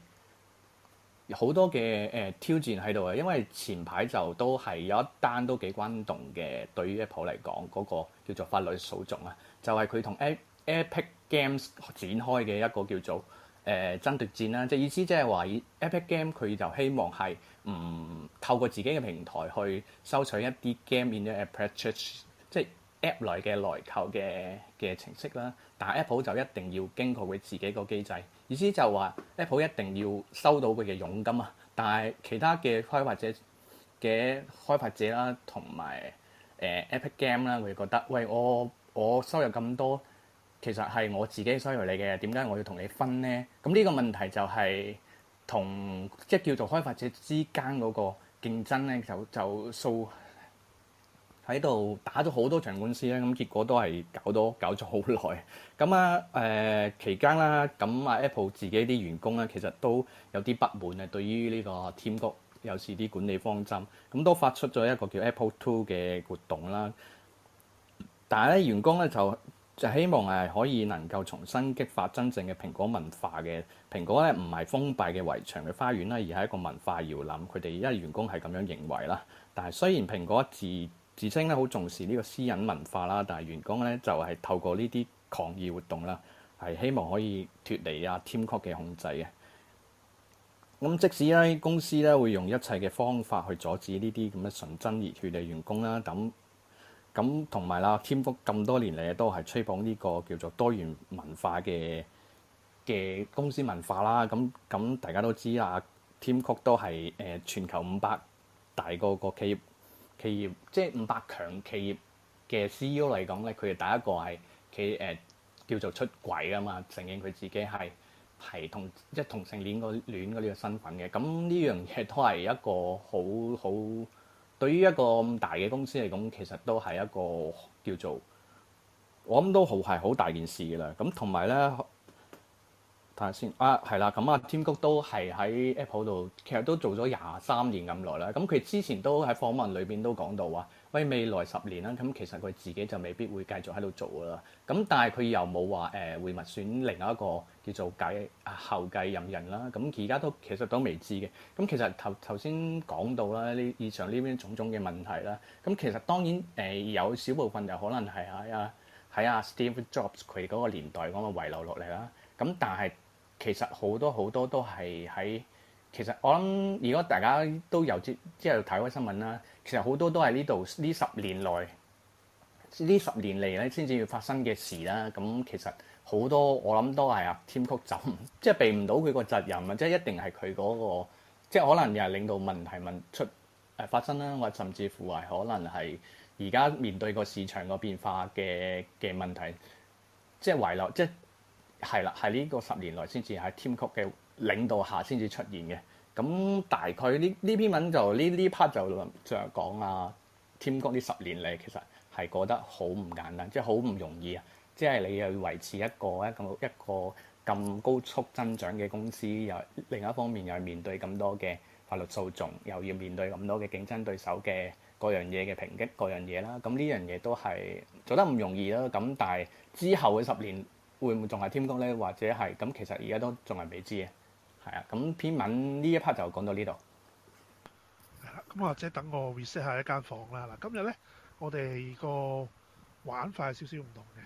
挑戰喺度啊。因為前排就都係有一單都幾轟動嘅，對於 Apple 嚟講嗰個叫做法律訴訟啊，就係佢同 Epic Games 展開嘅一個叫做爭奪戰啦。即係意思即係話 Epic Game 佢就希望係唔透過自己嘅平台去收取一啲 game in the app purchase， 即係 app 內嘅來購嘅程式啦。但係 Apple 就一定要經過佢自己個機制，意思就話 Apple 一定要收到佢嘅佣金啊。但係其他嘅開發者啦，同埋Epic Game 啦，佢覺得喂，我收入咁多，其實係我自己收入嚟嘅，點解我要同你分呢？咁呢個問題就係同即係叫做開發者之間嗰個競爭咧，就數喺度打咗好多場官司咧。咁結果都係搞咗好耐。咁期間啦，咁Apple 自己啲員工咧，其實都有啲不滿啊，對於呢個 Tim Cook 有時啲管理方針，咁都發出咗一個叫 Apple 2嘅活動啦。但係咧，員工咧就希望可以能夠重新激發真正嘅蘋果文化嘅。蘋果咧唔係封閉嘅圍牆嘅花園啦，而係一個文化搖籃。佢哋因為員工係咁樣認為啦。但係雖然蘋果自稱咧好重視呢個私隱文化啦，但係員工咧就係透過呢啲抗議活動啦，係希望可以脫離Tim Cook 嘅控制嘅。咁即使咧公司咧會用一切嘅方法去阻止呢啲咁嘅純真熱血嘅員工啦，咁同埋啦，Tim Cook 咁多年嚟都係吹捧呢個叫做多元文化嘅公司文化啦。咁大家都知啦，Tim Cook 都係全球500大個企業，即係500強企業嘅 CEO 嚟講咧，佢係第一個係叫做出櫃噶嘛，承認佢自己係同性戀嗰呢個身份嘅。咁呢樣嘢都係一個好對於一個咁大嘅公司嚟講，其實都係一個叫做我諗都係好大件事嘅啦。咁同埋咧，睇下先係啦。咁Tim Cook都係喺 Apple 度，其實都做咗23年咁耐啦。咁佢之前都喺訪問裏邊都講到話，喂，未來10年啦，咁其實佢自己就未必會繼續喺度做噶啦。咁但係佢又冇話會物選另一個叫做後繼任人啦。咁而家都其實都未知嘅。咁其實頭先講到啦，以上呢邊種種嘅問題啦。咁其實當然有少部分就可能係喺Steve Jobs 佢嗰個年代咁嘅遺留落嚟啦。咁但係其實好多都係喺，其實我諗如果大家都有即係睇開新聞啦，其實好多都係呢10年來呢10年嚟咧先至要發生嘅事啦。咁其實好多我諗都係Tim Cook即係避唔到佢個責任啊，即係一定係佢嗰個，即係可能又係令到問題發生啦，或者甚至乎係可能係而家面對個市場個變化嘅問題，即係遺留即係。係啦，係呢個10年來先至喺 Tim Cook 嘅領導下先至出現嘅。咁大概呢篇文就呢 part 就講Tim Cook呢10年嚟其實係過得好唔簡單，即係好唔容易啊！即係你又要維持一個咁高速增長嘅公司，又另一方面又係面對咁多嘅法律訴訟，又要面對咁多嘅競爭對手嘅各樣嘢嘅抨擊，各樣嘢啦。咁呢樣嘢都係做得唔容易啦。咁但係之後嘅10年。會唔會仲係Tim Cook咧？或者係咁？其實而家都仲係未知嘅，係啊。咁篇文呢一 part 就講到呢度。 係啦，咁或者等我 reset 下一間房啦。嗱，今日咧我哋個玩法係少少唔同嘅。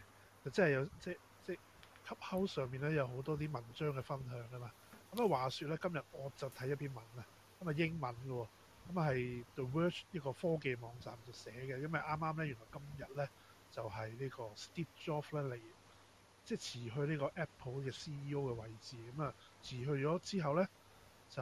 就真係有即 Clubhouse 上面咧有好多啲文章嘅分享噶嘛。咁啊話説咧，今日我就睇一篇文啊，咁啊英文嘅喎，咁啊係 The Verge 一個科技網站就寫嘅，因為啱啱咧原來今日咧就係呢個 Steve Jobs 咧嚟即係辭去呢個 Apple 嘅 CEO 嘅位置，咁啊辭去咗之後咧就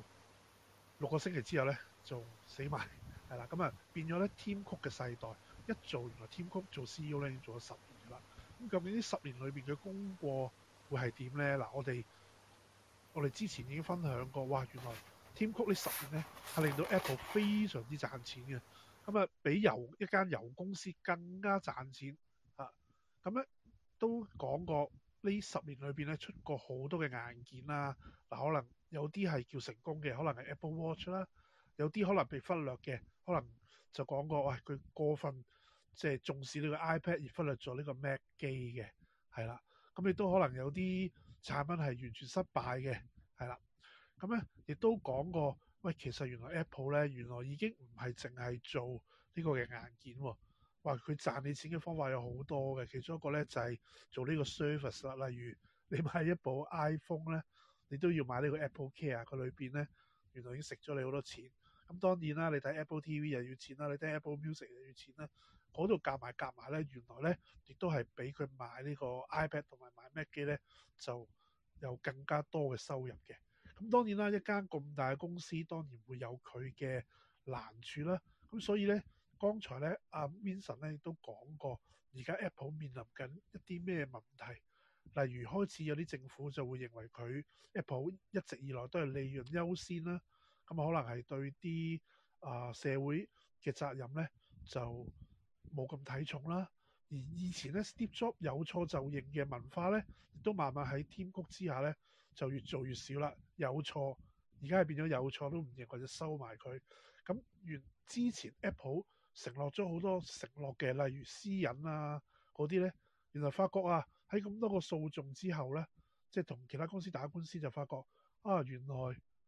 6個星期之後咧就死埋，係啦，咁啊變咗咧 Tim Cook 嘅世代一做，原來 Tim Cook 做 CEO 咧已經做咗10年㗎啦。咁究竟呢10年裏邊嘅功過會係點咧？嗱，我哋之前已經分享過，哇！原來 Tim Cook 呢10年咧係令到 Apple 非常之賺錢嘅，咁啊比一間油公司更加賺錢啊！咁咧都講過呢10年裏邊咧出過好多嘅硬件啦，嗱可能有啲係叫成功嘅，可能係 Apple Watch 啦，有啲可能被忽略嘅，可能就講過，喂佢過分即係重視呢個 iPad而忽略咗呢個 Mac 機嘅，係啦，咁亦都可能有啲產品係完全失敗嘅，係啦，咁咧亦都講過，喂其實原來 Apple 咧原來已經唔係淨係做呢個嘅硬件喎。話佢賺你錢嘅方法有好多嘅，其中一個咧就係做呢個 service 啦。例如你買一部 iPhone 咧，你都要買呢個 Apple Care，佢裏邊咧原來已經食咗你好多錢。咁當然啦，你睇 Apple TV 又要錢啦，你聽 Apple Music 又要錢啦，嗰度夾埋咧，原來咧亦都係俾佢買呢個 iPad 同埋買 Mac 機咧，就有更加多嘅收入嘅。咁當然啦，一間咁大嘅公司當然會有佢嘅難處啦。咁所以咧。剛才咧，阿 Vincent 咧亦都講過，而家 Apple 面臨緊一啲咩問題？例如開始有啲政府就會認為佢 Apple 一直以來都係利潤優先啦，咁可能係對啲社會嘅責任咧就冇咁睇重啦。而以前咧 Steve Jobs 有錯就認嘅文化咧，亦都慢慢喺Tim Cook之下咧就越做越少啦。有錯而家係變咗有錯都唔認或者收埋佢。咁之前 Apple承諾咗好多承諾嘅，例如私隱啊嗰啲咧，原來發覺啊喺咁多個訴訟之後咧，即係同其他公司打官司就發覺啊原來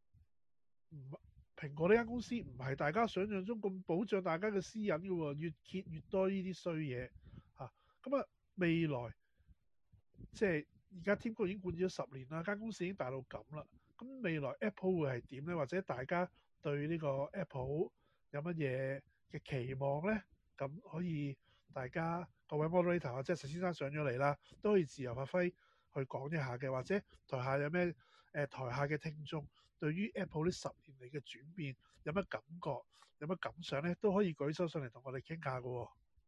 蘋果呢間公司唔係大家想象中咁保障大家嘅私隱嘅喎，越揭越多呢啲衰嘢嚇。咁啊未來即係而家 Tim Cook已經管咗10年啦，間公司已經大到咁啦。咁未來 Apple 會係點咧？或者大家對呢個 Apple 有乜嘢嘅期望咧？咁可以大家各位 moderator 或者石先生上咗嚟啦，都可以自由發揮去講一下嘅，或者台下有咩台下嘅聽眾對於 Apple 呢10年嚟嘅轉變有乜感覺、有乜感想咧，都可以舉手上嚟同我哋傾下嘅喎。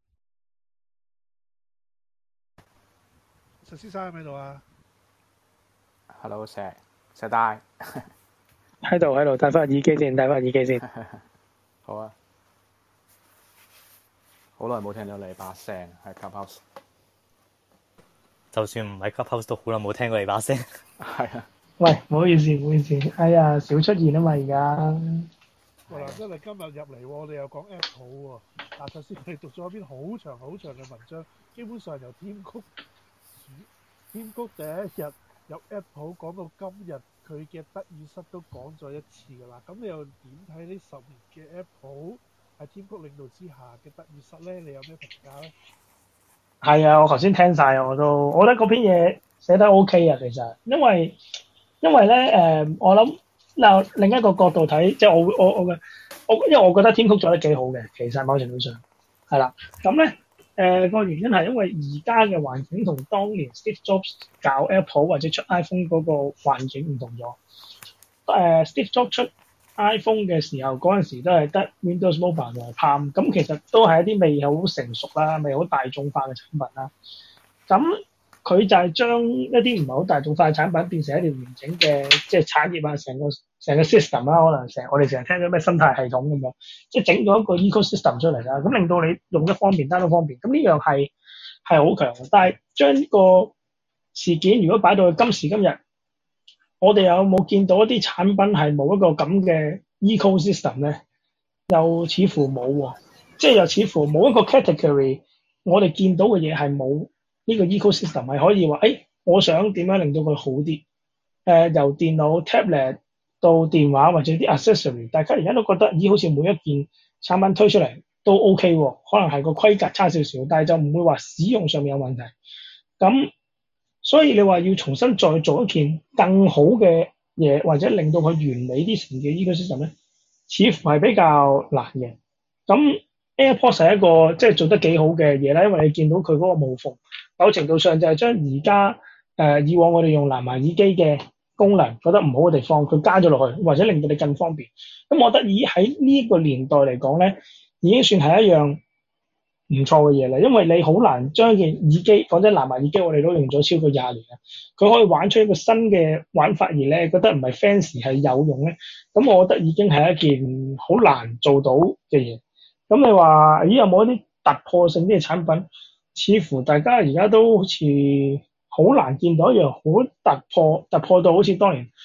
石先生喺咪度啊 ？Hello， 石大喺度，戴翻耳機先， 好啊，好耐冇聽到你把聲喺 Clubhouse。 就算唔係 Clubhouse 都好耐冇聽過你把聲。 係啊。 喂，唔好意思，哎呀，少出現啊嘛而家。 嗱，真係今日入嚟，我哋又講 Apple 喎。嗱，頭先我哋讀咗一篇好長嘅文章，基本上由Tim Cook第一日入 Apple 講到今日，佢嘅德語室都講咗一次㗎啦。咁你又點睇呢10年嘅 Apple 喺Tim Cook領導之下嘅德語室咧？你有咩評價咧？ 係啊，我頭先聽晒，我覺得嗰篇嘢寫得 OK 啊，其實，因為咧我諗嗱另一個角度睇，即係因為我覺得Tim Cook做得幾好嘅，其實某程度上係啦。咁咧個原因係因為而家嘅環境同當年 Steve Jobs 搞 Apple 或者出 iPhone 嗰個環境唔同咗。Steve Jobs 出 iPhone 嘅時候，嗰陣時都係得 Windows Mobile 同埋 Palm， 咁其實都係一啲未好成熟啦、未好大眾化嘅產品啦。咁佢就係將一啲唔係好大眾化嘅產品變成一條完整嘅即係產業啊，成個 system 啦，可能我哋成日聽咗咩生態系統咁樣，即係整咗一個 ecosystem 出嚟啦，咁令到你用得方便，單都方便。咁呢樣係好強嘅。但係將呢個事件如果擺到去今時今日，我哋有冇見到一啲產品係冇一個咁嘅 ecosystem 咧？又似乎冇喎，即係又似乎冇一個 category， 我哋見到嘅嘢係冇呢個 ecosystem 係可以話，我想點樣令到佢好啲？由電腦 tablet 到電話或者啲 accessory， 大家而家都覺得，好似每一件產品推出嚟都 OK 喎，可能係個規格差少少，但係就唔會話使用上面有問題。 咁所以你話要重新再做一件更好嘅嘢，或者令到佢完美啲成嘅 ecosystem 咧，似乎係比較難嘅。咁 AirPods 係一個即係做得幾好嘅嘢啦，因為你見到佢嗰個無縫，某程度上就係將而家以往我哋用藍牙耳機嘅功能覺得唔好嘅地方，佢加咗落去，或者令到你更方便。咁我覺得以喺呢一個年代嚟講咧，已經算係一樣唔錯嘅嘢啦，因為你好難將件耳機，講真，藍牙耳機我哋都用咗超過20年啦，佢可以玩出一個新嘅玩法而咧覺得唔係 fancy 係有用咧，咁我覺得已經係一件好難做到嘅嘢。咁你話咦有冇一啲突破性啲嘅產品？似乎大家而家都好似好難見到一樣好突破到好似當年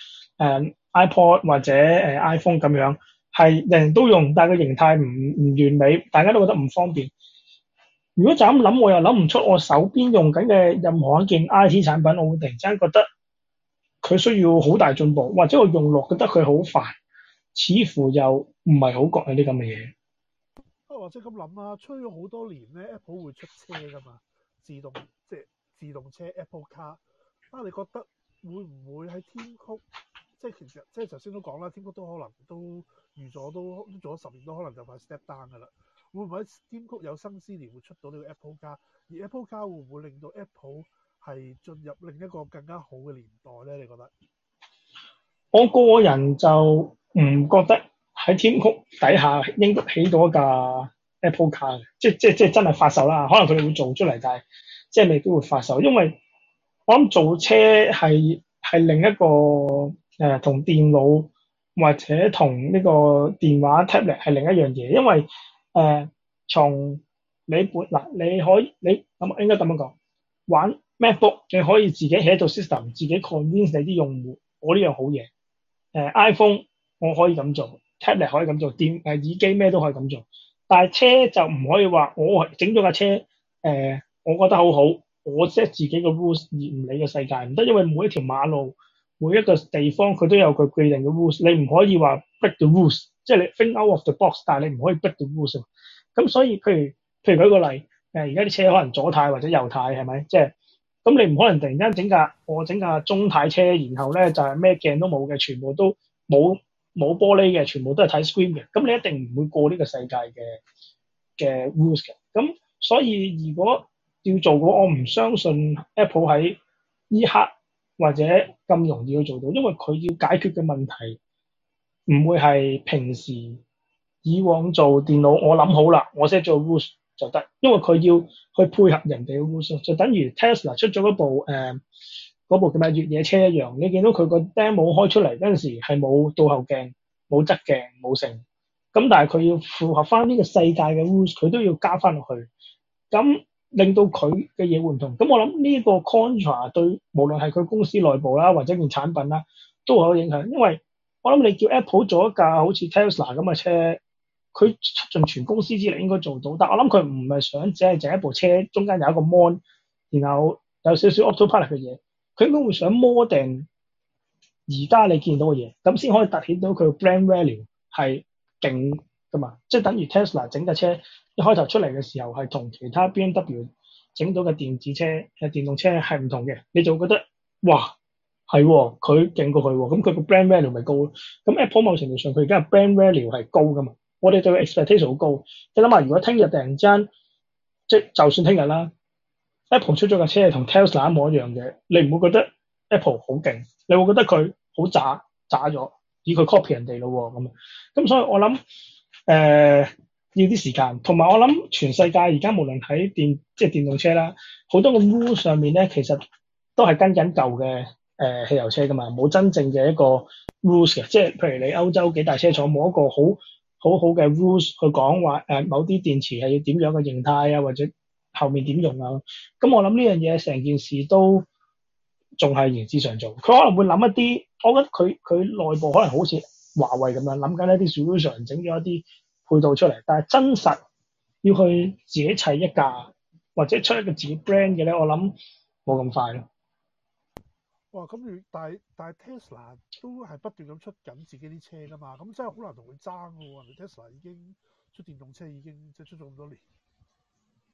iPod 或者iPhone 咁樣，係人人都用，但係個形態唔完美，大家都覺得唔方便。如果就咁諗，我又諗唔出我手邊用緊嘅任何一件 IT 產品，我會突然之間覺得佢需要好大進步，或者我用落覺得佢好煩，似乎又唔係好覺有啲咁嘅嘢。 或者咁諗啦，吹咗好多年咧，Apple 會出車噶嘛，即係自動車 Apple Car。你覺得會唔會喺添曲？即係其實即係頭先都講啦，添曲都可能都預咗都做咗10年，都可能就快 step down 噶啦。會唔會喺添曲有生之年會出到呢個 Apple Car？而 Apple Car 會唔會令到 Apple 係進入另一個更加好嘅年代咧？你覺得？ 我個人就唔覺得喺添曲底下應該起到一架 Apple Car 嘅，即係真係發售啦。可能佢哋會做出嚟，但係即係未必會發售，因為我諗做車係另一個同電腦或者同呢個電話 tablet 係另一樣嘢，因為從你可以你咁應該咁樣講，玩 MacBook 你可以自己起一套 system，自己 convince 你啲用戶，我呢樣好嘢。iPhone 我可以咁做 ，tablet 可以咁做，耳機咩都可以咁做，但係車就唔可以話我整咗架車，我覺得好好，我 set 自己個 rules 而唔理個世界唔得，因為每一條馬路每一個地方佢都有佢規定嘅 rules，你唔可以話 break the rules，即係你 think out of the box，但係你唔可以 break the rules。咁所以譬如舉個例，而家啲車可能左軚或者右軚係咪？即係咁你唔可能突然間整架中軚車，然後咧就係咩鏡都冇嘅，全部都冇玻璃嘅，全部都係睇 screen 嘅。咁你一定唔會過呢個世界嘅 rules 嘅。咁所以如果要做嘅話，我唔相信 Apple 喺依刻或者咁容易去做到，因為佢要解決嘅問題唔會係平時以往做電腦，我諗好啦，我 set 咗 rules 就得，因為佢要去配合人哋嘅 rules，就等於 Tesla 出咗嗰部叫咩越野車一樣，你見到佢個 demo 開出嚟嗰陣時係冇倒後鏡、冇側鏡、冇成，咁但係佢要符合翻呢個世界嘅 rules，佢都要加翻落去，咁令到佢嘅嘢會唔同。咁我諗呢個 contra 對無論係佢公司內部啦，或者件產品啦，都會有影響，因為我諗你叫 Apple 做一架好似 Tesla 咁嘅車，佢出盡全公司之力應該做到，但我諗佢唔係想只係整一部車中間有一個 mon， 然後有少少 autopilot 嘅嘢，佢應該會想 model 而家你見到嘅嘢，咁先可以凸顯到佢 brand value 係勁噶嘛，即係等於 Tesla 整架車一開頭出嚟嘅時候係同其他 BMW 整到嘅電動車係唔同嘅，你就會覺得哇係喎，佢勁過佢喎，咁佢個 brand value 咪高咯。咁 Apple 某程度上佢而家嘅 brand value 係高噶嘛，我哋對佢 expectation 好高。你諗下，如果聽日突然間就算聽日啦 ，Apple 出咗架車係同 Tesla 一模一樣嘅，你唔會覺得 Apple 好勁，你會覺得佢好渣咗，以佢 copy 人哋咯喎咁所以我諗要啲時間，同埋我諗全世界而家無論喺即係電動車啦，好多個 rule 上面咧，其實都係跟緊舊嘅汽油車噶嘛，冇真正嘅一個 rules 嘅，即係譬如你歐洲幾大車廠冇一個好嘅 rules 去講話某啲電池係要點樣嘅形態啊，或者後面點用啊，咁我諗呢樣嘢成件事都仲係言之尚早，佢可能會諗一啲，我覺得佢內部可能好似華為咁樣諗緊一啲 solution，整咗一啲配套出嚟，但係真實要去自己砌一架或者出一個自己 brand 嘅咧，我諗冇咁快咯。 哇！咁但係 Tesla 都係不斷咁出緊自己啲車噶嘛，咁真係好難同佢爭嘅喎。人哋 Tesla 已經出電動車已經即係出咗咁多年。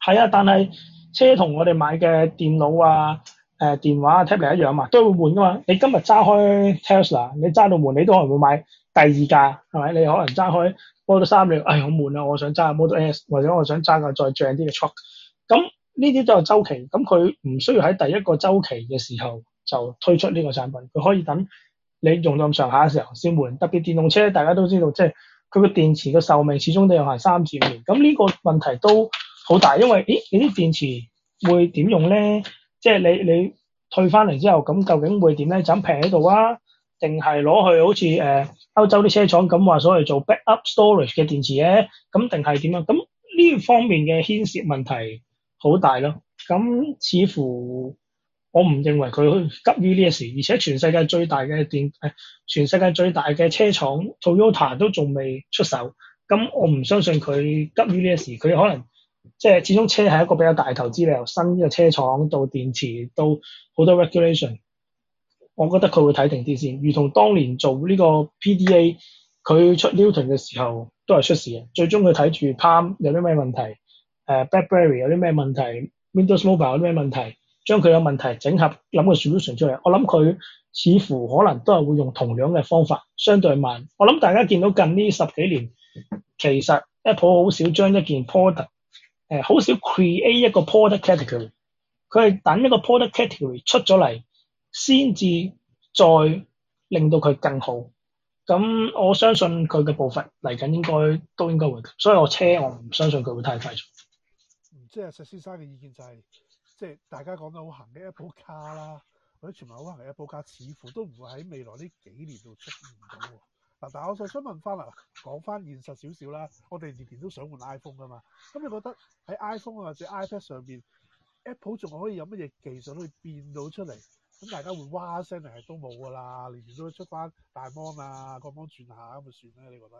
係啊，但係車同我哋買嘅電腦啊、電話啊、tablet 一樣嘛，都會換噶嘛。你今日揸開 Tesla，你揸到悶，你都可能會買第二架，係咪？你可能揸開 Model 3，你好悶啊，我想揸 Model S，或者我想揸個再正啲嘅 truck。咁呢啲都有周期，咁佢唔需要喺第一個周期嘅時候就推出呢個產品，佢可以等你用到咁上下嘅時候先換。特別電動車大家都知道，即係佢個電池嘅壽命始終都有係3至5年，咁呢個問題都好大，因為你啲電池會點用咧？即係你退翻嚟之後，咁究竟會點咧？就咁平喺度啊？定係攞去好似歐洲啲車廠咁話所謂做 backup storage 嘅電池咧？咁定係點樣？咁呢方面嘅牽涉問題好大咯。咁似乎我唔認為佢急於呢一時，而且全世界最大嘅車廠 Toyota 都仲未出手。咁我唔相信佢急於呢一時，佢可能即係始終車係一個比較大投資，由新嘅車廠到電池到好多 regulation， 我覺得佢會睇定啲先。如同當年做呢個 PDA， 佢出 Newton 嘅時候都係出事嘅，最終佢睇住 Palm 有啲咩問題，BlackBerry 有啲咩問題， Windows Mobile 有啲咩問題，將佢有問題整合諗個 solution 出嚟。我諗佢似乎可能都係會用同樣嘅方法，相對慢。我諗大家見到近呢10幾年，其實 Apple 好少將一件 product，好少 create 一個 product category， 佢係等一個 product category 出咗嚟，先至再令到佢更好。咁我相信佢嘅步伐嚟緊應該會，所以我唔相信佢會太快速。 即係石先生嘅意見就係、即係大家講得好行嘅 Apple Car 啦，或者全民好行嘅 Apple Car，似乎都唔會喺未來呢幾年度出現到喎。嗱，但係我就想問翻啦，講翻現實少少啦，我哋年年都想換 iPhone 噶嘛，咁你覺得喺 iPhone 或者 iPad 上邊 ，Apple 仲可以有乜嘢技術可以變到出嚟？咁大家會哇聲定係都冇噶啦，年年都出翻大 mon 啊，個 mon 轉下咁就算咧？你覺得？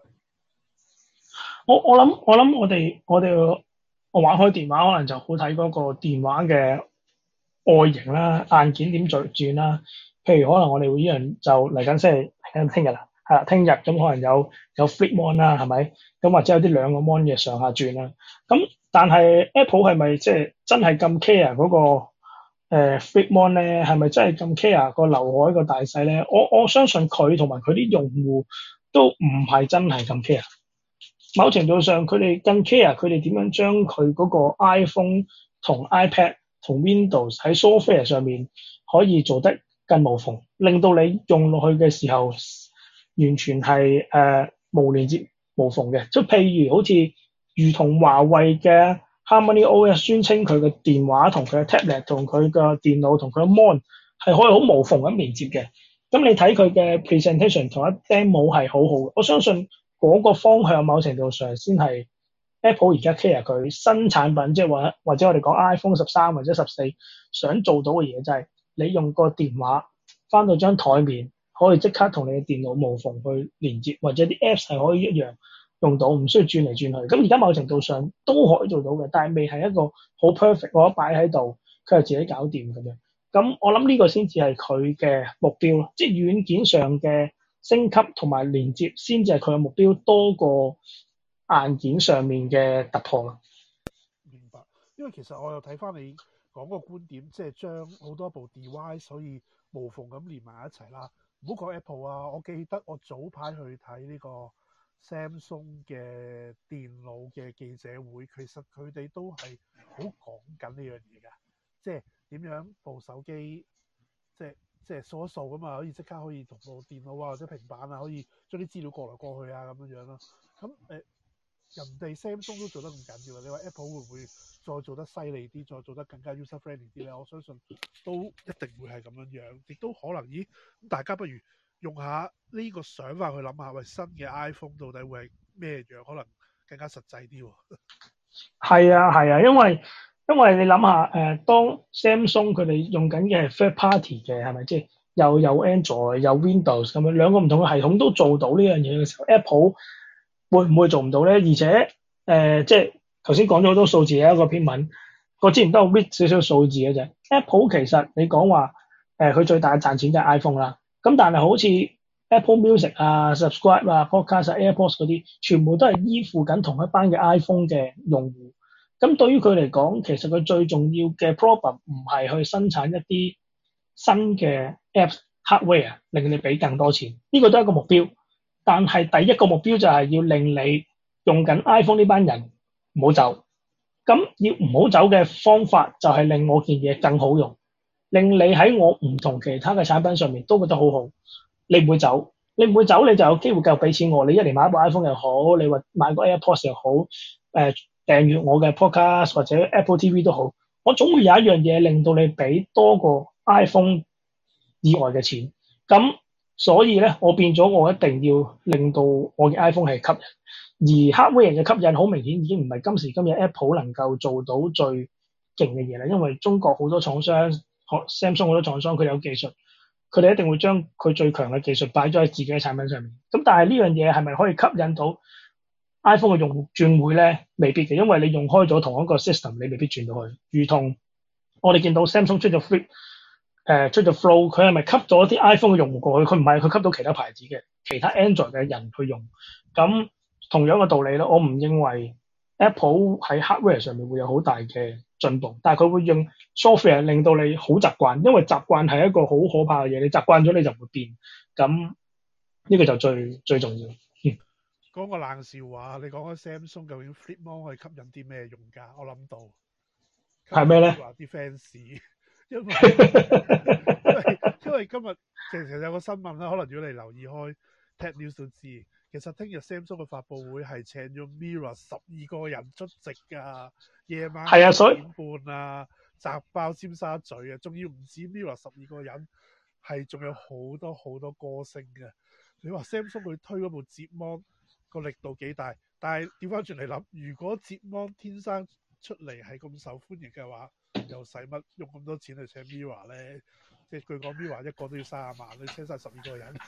我諗我玩開電話可能就好睇嗰個電話嘅外形啦，硬件點轉啦。譬如可能我哋會依樣就嚟緊星期聽日啦，係啦，聽日咁可能有 flip mon 啦，係咪？咁或者有啲2個 mon 嘅上下轉啦。咁但係 Apple 係咪即係真係咁 care 嗰個flip mon 咧？係咪真係咁 care 個劉海個大細咧？我相信佢同埋佢啲用戶都唔係真係咁 care。某程度上，佢哋更 care 佢哋點樣將佢嗰個 iPhone 同 iPad 同 Windows 喺 software 上面可以做得更無縫，令到你用落去嘅時候完全係無連接無縫嘅。即係譬如好似如同華為嘅 Harmony OS 宣稱佢嘅電話同佢嘅 tablet 同佢嘅電腦同佢嘅 mon 係可以好無縫咁連接嘅。咁你睇佢嘅 presentation 同一 demo 係好好嘅，我相信嗰個方向某程度上先係 Apple 而家 care 佢新產品，即係或者我哋講 iPhone 13或者14想做到嘅嘢，就係你用個電話翻到張台面，可以即刻同你嘅電腦無縫去連接，或者啲 Apps 係可以一樣用到，唔需要轉嚟轉去。咁而家某程度上都可以做到嘅，但係未係一個好 perfect，我一擺喺度佢係自己搞掂咁樣。咁我諗呢個先至係佢嘅目標咯，即係軟件上嘅升級同埋連接先至係佢嘅目標，多過硬件上面嘅突破咯。 明白，因為其實我又睇翻你講個觀點，即係將好多部 device 可以無縫咁連埋一齊啦。唔好講 Apple 啊，我記得我早排去睇呢個 Samsung 嘅電腦嘅記者會，其實佢哋都係好講緊呢樣嘢㗎，即係點樣部手機即係掃一掃咁嘛，可以即刻可以同部電腦啊或者平板啊，可以將啲資料過來過去啊咁樣咯。咁人哋 Samsung 都做得咁緊要，你話 Apple 會唔會再做得犀利啲，再做得更加 user friendly 啲咧？我相信都一定會係咁樣樣，亦都可能咁大家不如用下呢個想法去諗下，喂，新嘅 iPhone 到底會係咩樣，可能更加實際啲喎。 係啊，因為你諗下當 Samsung 佢哋用緊嘅係 third party 嘅，係咪即係又有 Android 有 Windows 咁樣兩個唔同嘅系統都做到呢樣嘢嘅時候 ，Apple 會唔會做唔到咧？而且即係頭先講咗好多數字嘅一個篇文，我之前都有 read 少少數字嘅啫。Apple 其實你講話佢最大嘅賺錢就係 iPhone 啦，咁但係好似 Apple Music 啊、Subscribe 啊、Podcast 啊、AirPods 嗰啲，全部都係依附緊同一班嘅 iPhone 嘅用戶。 咁對於佢嚟講，其實佢最重要嘅 problem 唔係去生產一啲新嘅 apps hardware 令你俾更多錢，呢個都係一個目標。但係第一個目標就係要令你用緊 iPhone 呢班人唔好走。咁要唔好走嘅方法就係令我件嘢更好用，令你喺我唔同其他嘅產品上面都覺得好好。你唔會走，你唔會走，你就有機會繼續俾錢我。你一年買一部 iPhone 又好，你話買個 AirPods 又好，訂閱我嘅 Podcast 或者 Apple TV 都好，我總會有一樣嘢令到你俾多過 iPhone 以外嘅錢。咁所以咧，我變咗我一定要令到我嘅 iPhone 係吸引。而 hardware 嘅吸引好明顯已經唔係今時今日 Apple 能夠做到最勁嘅嘢啦，因為中國好多廠商，Samsung 好多廠商佢有技術，佢哋一定會將佢最強嘅技術擺咗喺自己嘅產品上面。咁但係呢樣嘢係咪可以吸引到 iPhone 嘅用戶轉會咧？未必嘅，因為你用開咗同一個 system，你未必轉到去。如同我哋見到 Samsung 出咗 Flip，出咗 Flow， 佢係咪吸咗啲 iPhone 嘅用戶過去？佢唔係，佢吸到其他牌子嘅其他 Android 嘅人去用。咁同樣嘅道理咯，我唔認為 Apple 喺 hardware 上面會有好大嘅進步，但係佢會用 software 令到你好習慣，因為習慣係一個好可怕嘅嘢，你習慣咗你就唔會變，咁呢個就最重要。 講個冷笑話，你講緊 Samsung 究竟 Flip Mon 可以吸引啲咩用家？我諗到係咩咧？ 話啲 fans，因為今日其實有個新聞啦，可能如果你留意開 Tech News 都知。其實聽日 Samsung 嘅發佈會係請咗 Mirror 12個人出席㗎，夜晚9點半啊，砸爆尖沙咀啊，仲要唔止 Mirror 12個人，係仲有好多好多歌星嘅。你話 Samsung 佢推嗰部摺芒個力度幾大？但係調翻轉嚟諗，如果摺芒天生出嚟係咁受歡迎嘅話，又使乜用咁多錢去請 Mirror 咧？即係據講 Mirror 一個都要30萬，你請晒12個人。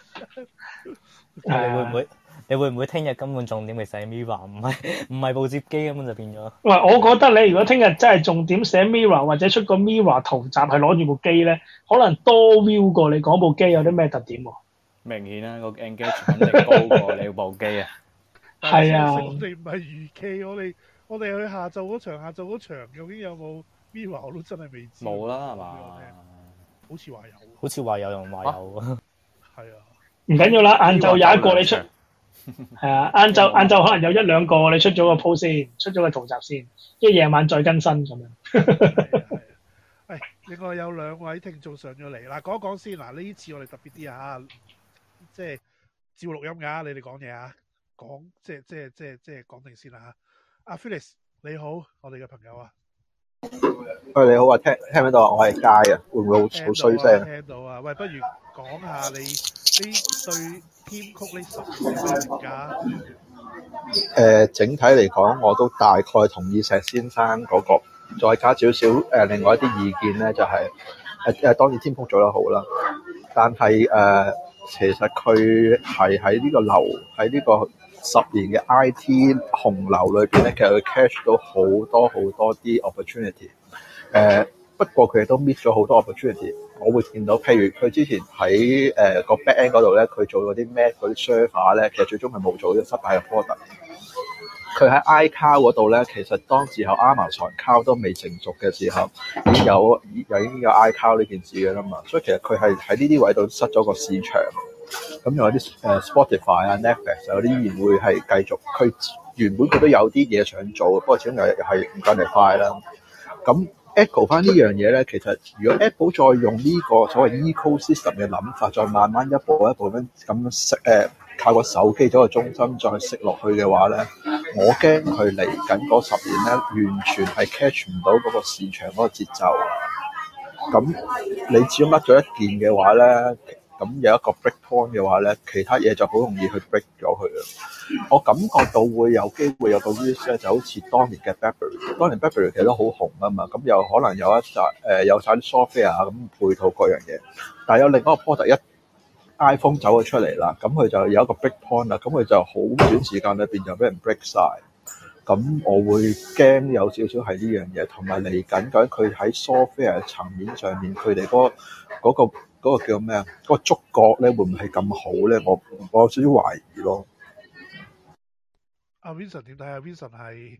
你會唔會聽日根本重點係寫 Mirror， 唔係部摺機根本就變咗？ 喂，我覺得你如果聽日真係重點寫 Mirror 或者出個 Mirror 圖集係攞住部機咧，可能多 view 過你講部機有啲咩特點喎？ 明顯啦，個 engagement 肯定高過你部機啊！ 係啊， 我哋唔係預期，我哋去下晝嗰場，究竟有冇 Mirror 我都真係未知。 冇啦，係嘛？ 好似話有， 好似話有人話有， 係啊， 唔緊要啦，晏晝有一個你出，係啊，晏晝可能有一兩個你出咗個 post 先，出咗個圖集先，跟住夜晚再更新咁樣。 係，另外有2位聽眾上咗嚟，嗱講一講先，嗱呢次我哋特別啲嚇，即係照錄音㗎，你哋講嘢啊，講即係講定先啦嚇。阿 Felix 你好，我哋嘅朋友啊。 喂，你好啊，聽唔聽到啊？我係佳啊，會唔會好衰聲？ 聽到啊，喂，不如講下你對 Tim Cook 呢10年嘅評價。 整體嚟講，我都大概同意石先生嗰個，再加少少另外一啲意見咧，就係當然 Tim Cook 做得好啦，但係其實佢係喺呢個喺呢個10年嘅 IT 洪流裏邊咧，其實佢 catch 到好多啲 opportunity。不過佢亦都 miss 咗好多 opportunity。我會見到，譬如佢之前喺個 back end 嗰度咧，佢做嗰啲 Mac 嗰啲 server 咧，其實最終係冇做呢個失敗嘅 product。佢喺 iCloud 嗰度咧，其實當時候 Amazon Cloud 都未成熟嘅時候，已經有 iCloud 呢件事嘅啦嘛。所以其實佢係喺呢啲位度失咗個市場。咁有啲Spotify 啊、Netflix 有啲依然會係繼續。佢原本佢都有啲嘢想做，不過始終又係唔夠嚟快啦。咁echo 翻呢樣嘢咧，其實如果 Apple 再用呢個所謂 ecosystem 嘅諗法，再慢慢一步一步咁樣靠個手機做個中心再食落去嘅話咧，我驚佢嚟緊嗰10年咧，完全係 catch 唔到嗰個市場嗰個節奏。咁你始終甩咗一件嘅話咧，咁有一個 break point 嘅話咧，其他嘢就好容易去 break 咗佢啦。我感覺到會有機會有個 risk 咧，就好似當年嘅 BlackBerry， 當年 BlackBerry 其實都好紅啊嘛，咁又可能有一紮有晒啲 software 啊，咁配套各樣嘢，但係有另一個 product iPhone 走咗出嚟啦，咁佢就有一個 break point 啦，咁佢就好短時間裏邊就俾人 break 晒。咁我會驚有少少係呢樣嘢，同埋嚟緊究竟佢喺 software 層面上面，佢哋嗰個叫咩啊？嗰個觸覺咧會唔會係咁好咧？我有少少懷疑咯。 阿 Vincent 點睇啊？Vincent 係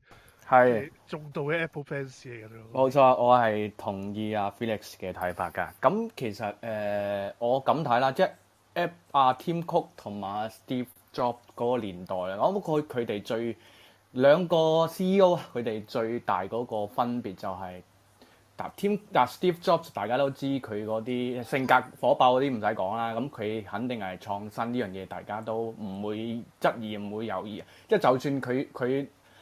係重度嘅 Apple fans 嚟嘅都。 冇錯，我係同意阿 Felix 嘅睇法㗎。咁其實我咁睇啦，即係Tim Cook 同埋 Steve Jobs 嗰個年代咧，我諗佢哋兩個 CEO 佢哋最大嗰個分別就係、Steve Jobs 大家都知佢嗰啲性格火爆嗰啲唔使講啦，咁佢肯定係創新呢樣嘢，大家都唔會質疑，唔會猶豫。即係就算佢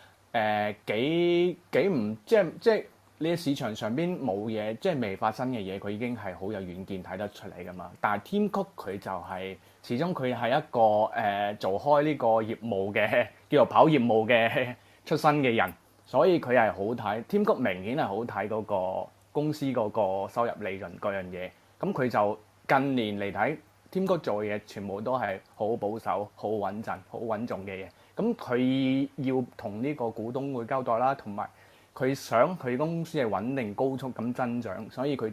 幾唔即係呢個市場上邊冇嘢，即係未發生嘅嘢，佢已經係好有遠見睇得出嚟噶嘛。但係 Tim Cook 佢就係、始終佢係一個做開呢個業務嘅，叫做跑業務嘅出身嘅人。所以佢係好睇，Tim Cook 明顯係好睇嗰個公司嗰個收入利潤嗰樣嘢。咁佢就近年嚟睇，Tim Cook 做嘅嘢全部都係好保守、好穩陣、好穩重嘅嘢。咁佢要同呢個股東會交代啦，同埋佢想佢公司係穩定高速咁增長，所以佢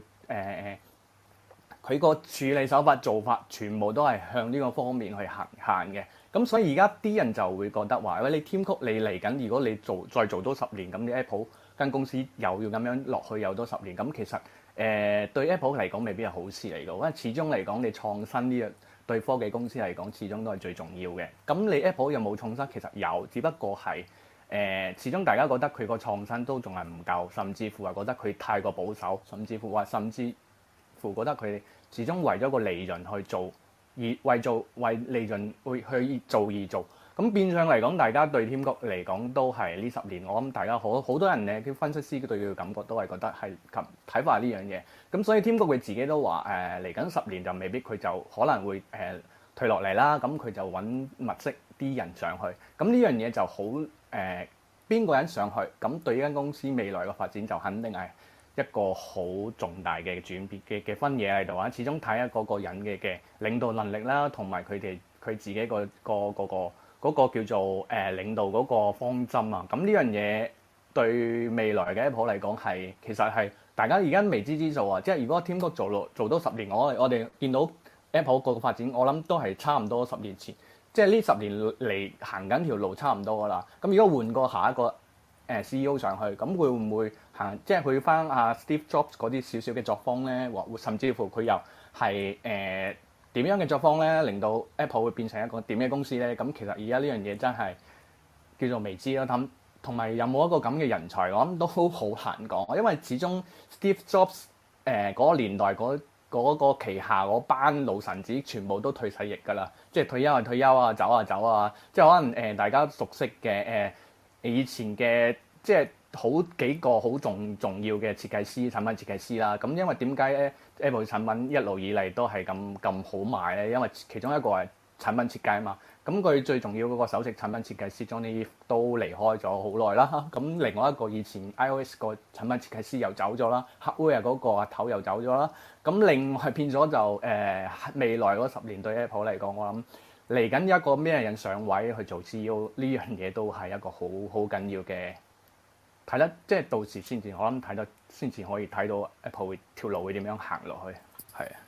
個處理手法做法全部都係向呢個方面去行嘅。咁所以而家啲人就會覺得話，喂，你 Tim Cook 你嚟緊，如果你再做多10年，咁你 Apple 間公司又要咁樣落去又多10年，咁其實對 Apple 嚟講未必係好事嚟嘅，因為始終嚟講你創新呢樣對科技公司嚟講始終都係最重要嘅。咁你 Apple 有冇創新？其實有，只不過係始終大家覺得佢個創新都仲係唔夠，甚至乎係覺得佢太過保守，甚至乎覺得佢始終為咗個利潤去做。而為利潤會去做而做，咁變相嚟講，大家對 Tim Cook 嚟講都係呢10年，我諗大家好多人咧，啲分析師對佢嘅感覺都係覺得係睇法呢樣嘢。咁所以 Tim Cook 佢自己都話嚟緊10年就未必佢就可能會退落嚟啦。咁佢就揾物色啲人上去。咁呢樣嘢就好邊個人上去，咁對呢間公司未來嘅發展就肯定係一個好重大嘅轉變嘅分野喺度啊！始終睇下嗰個人嘅領導能力啦，同埋佢自己個叫做領導嗰個方針啊！咁呢樣嘢對未來嘅 Apple 嚟講係其實係大家而家未知之數啊！即係如果 Tim Cook 做多10年，我哋見到 Apple 個發展，我諗都係差唔多10年前，即係呢10年嚟行緊條路差唔多噶啦。咁如果換過下一個CEO 上去，咁會唔會行即係去翻阿 Steve Jobs 嗰啲少少嘅作風咧，或甚至乎佢又係點樣嘅作風咧，令到 Apple 會變成一個點嘅公司咧？咁其實而家呢樣嘢真係叫做未知啦。咁同埋有冇一個咁嘅人才，我諗都好難講，因為始終 Steve Jobs 嗰個年代嗰個旗下嗰班老臣子全部都退晒役㗎啦，即係退休就退休啊，走啊走啊，即係可能大家熟悉嘅以前嘅即係好幾個好重要嘅設計師、產品設計師啦。咁因為點解 Apple 產品一路以嚟都係咁好賣咧？因為其中一個係產品設計啊嘛。咁佢最重要嗰個首席產品設計師 Johnny 都離開咗好耐啦。咁另外一個以前 iOS 個產品設計師又走咗啦，Hardware 嗰個阿頭又走咗啦。咁另外變咗就未來嗰10年對 Apple 嚟講，我諗嚟緊一個咩人上位去做 CEO 呢樣嘢都係一個好緊要嘅睇得，即係到時先至我諗睇得先至可以睇到 Apple 條路會點樣行落去。係啊。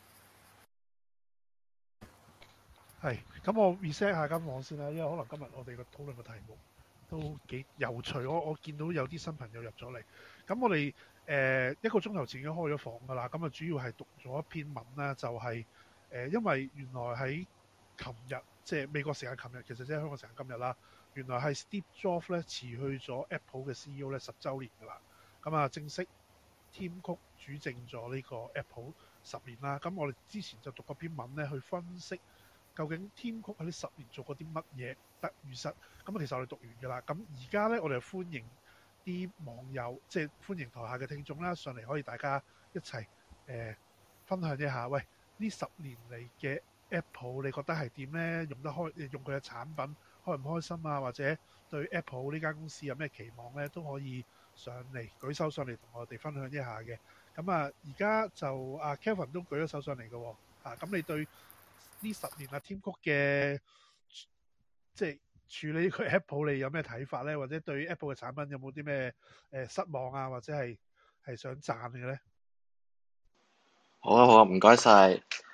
係，咁我 reset 下間網先啦，因為可能今日我哋個討論嘅題目都幾有趣。我見到有啲新朋友入咗嚟，咁我哋1個鐘頭前已經開咗房㗎啦。咁啊主要係讀咗一篇文啦，就係因為原來喺琴日，即係美國時間琴日，其實即係香港時間今日啦。原來係 Steve Jobs 咧辭去咗 Apple 嘅 CEO 咧10週年㗎啦。咁啊正式 Tim Cook 主政咗呢個 Apple 10年啦。咁我哋之前就讀過篇文咧，去分析究竟 Tim Cook 喺呢10年做過啲乜嘢得與失。咁其實我哋讀完㗎啦。咁而家咧我哋歡迎啲網友，即係歡迎台下嘅聽眾啦，上嚟可以大家一齊分享一下。喂，呢10年嚟嘅 Apple 你覺得係點咧？用佢嘅產品開唔開心啊？或者對 Apple 呢間公司有咩期望咧？都可以上嚟舉手上嚟同我哋分享一下嘅。咁啊，而家就阿 Kelvin 都舉咗手上嚟嘅喎。咁你對呢10年Tim Cook 嘅即係處理佢 Apple 你有咩睇法咧？或者對 Apple 嘅產品有冇啲咩失望啊？或者係想讚嘅咧？ 好啊，唔該晒。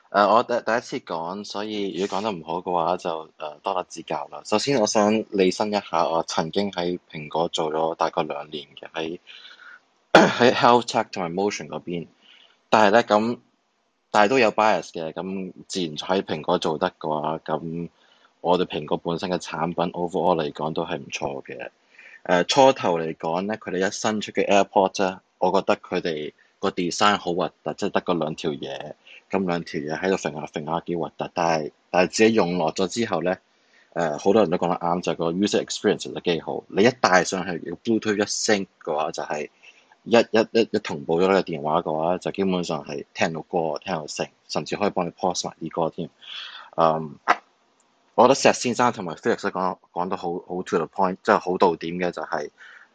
我第一次講，所以如果講得唔好嘅話就多多指教啦。首先我想釐清一下，我曾經喺蘋果做咗大概2年嘅，喺 health tech 同埋 motion 嗰邊，但係咧咁，但係都有 bias 嘅，咁自然喺蘋果做得嘅話，咁我哋蘋果本身嘅產品 overall 嚟講都係唔錯嘅。初頭嚟講咧，佢哋一新出嘅 AirPods 啫，我覺得佢哋個 design 好核突，即係得個兩條嘢，咁兩條嘢喺度揈下揈下幾核突。但係自己用落咗之後咧，好多人都講得啱，就係個 user experience 其實幾好。你一帶上去要 Bluetooth 一 sync 嘅話，就係一同步咗呢個電話嘅話，就基本上係聽到歌、聽到聲，甚至可以幫你 pause 埋啲歌添。我覺得石先生同埋 Felix 都講得好 to the point，即係好到點嘅就係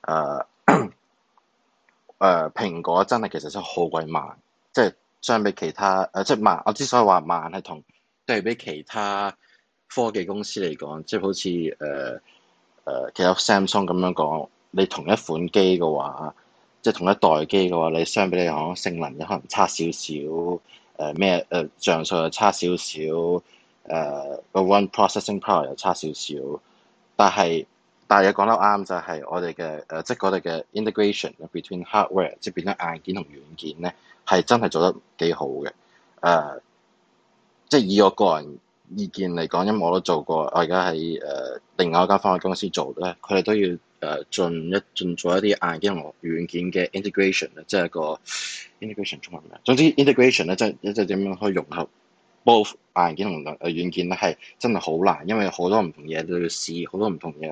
蘋果真係其實真係好鬼慢，即係相比其他即係慢。我之所以話慢係同對比其他科技公司嚟講，即係好似其實 Samsung 咁樣講，你同一款機嘅話，即係同一代機嘅話，你相比你講性能可能差少少，像素又差少少。個 one processing power 又差少少，但係嘢講得啱就係我哋嘅即係我哋嘅 integration between hardware，即係變咗硬件同軟件咧，係真係做得幾好嘅。即係以我個人意見嚟講，因為我都做過，我而家喺另外一間科技公司做咧，佢哋都要盡做一啲硬件同軟件嘅 integration，即係個 integration 中文名。總之 integration 咧，即係點樣可以融合 both 硬件同軟件咧，係真係好難，因為好多唔同嘢都要試，好多唔同嘢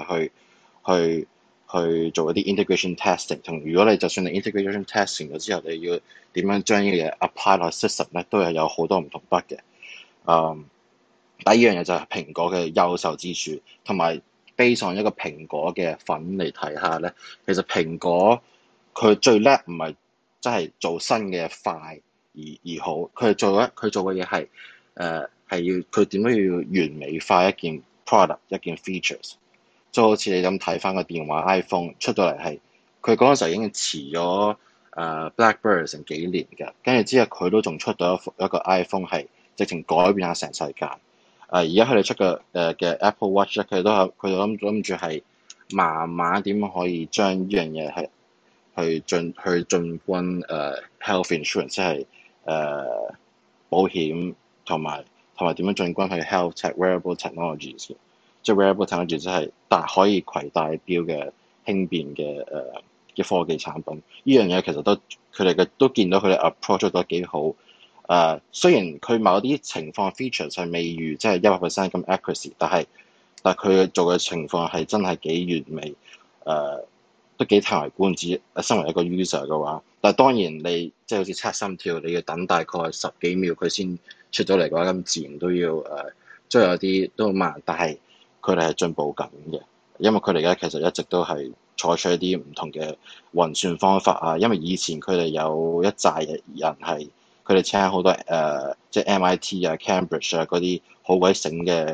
去做一啲 integration testing。同如果你就算你 integration testing 咗之後，你要點樣將呢個嘢 apply 落 system 咧，都係有好多唔同 bug 嘅。第二樣嘢就係蘋果嘅優秀之處，同埋 based on 一個蘋果嘅粉嚟睇下咧，其實蘋果佢最叻唔係真係做新嘅快而好，佢做嘅嘢係要佢點樣要完美化一件 product 一件 features。就好似你咁睇翻個電話 iPhone 出到嚟係，佢嗰陣時候已經遲咗BlackBerry 成幾年㗎，跟住之後佢都仲出到一個 iPhone 係直情改變下成世界。而家佢哋出嘅Apple Watch 咧，佢哋諗住係慢慢點樣可以將呢樣嘢係去進軍health insurance，即係保險同埋點樣進軍去 health tech wearable technologies 嘅，即係 wearable technology 即係可以攜帶錶嘅輕便嘅科技產品。呢樣嘢其實佢哋都見到佢哋 approach 做得幾好。雖然佢某啲情況 features 係未如即係100% 咁 accuracy，但係佢做嘅情況係真係幾完美，都幾歎為觀止。身為一個 user 嘅話，但係當然你即係好似測心跳，你要等大概10幾秒佢先出咗嚟嘅話，咁自然都要即係有啲都慢，但係佢哋係進步緊嘅，因為佢哋而家其實一直都係採取一啲唔同嘅運算方法啊。因為以前佢哋有一紮人係佢哋請好多即係 MIT 啊、Cambridge 啊嗰啲好鬼醒嘅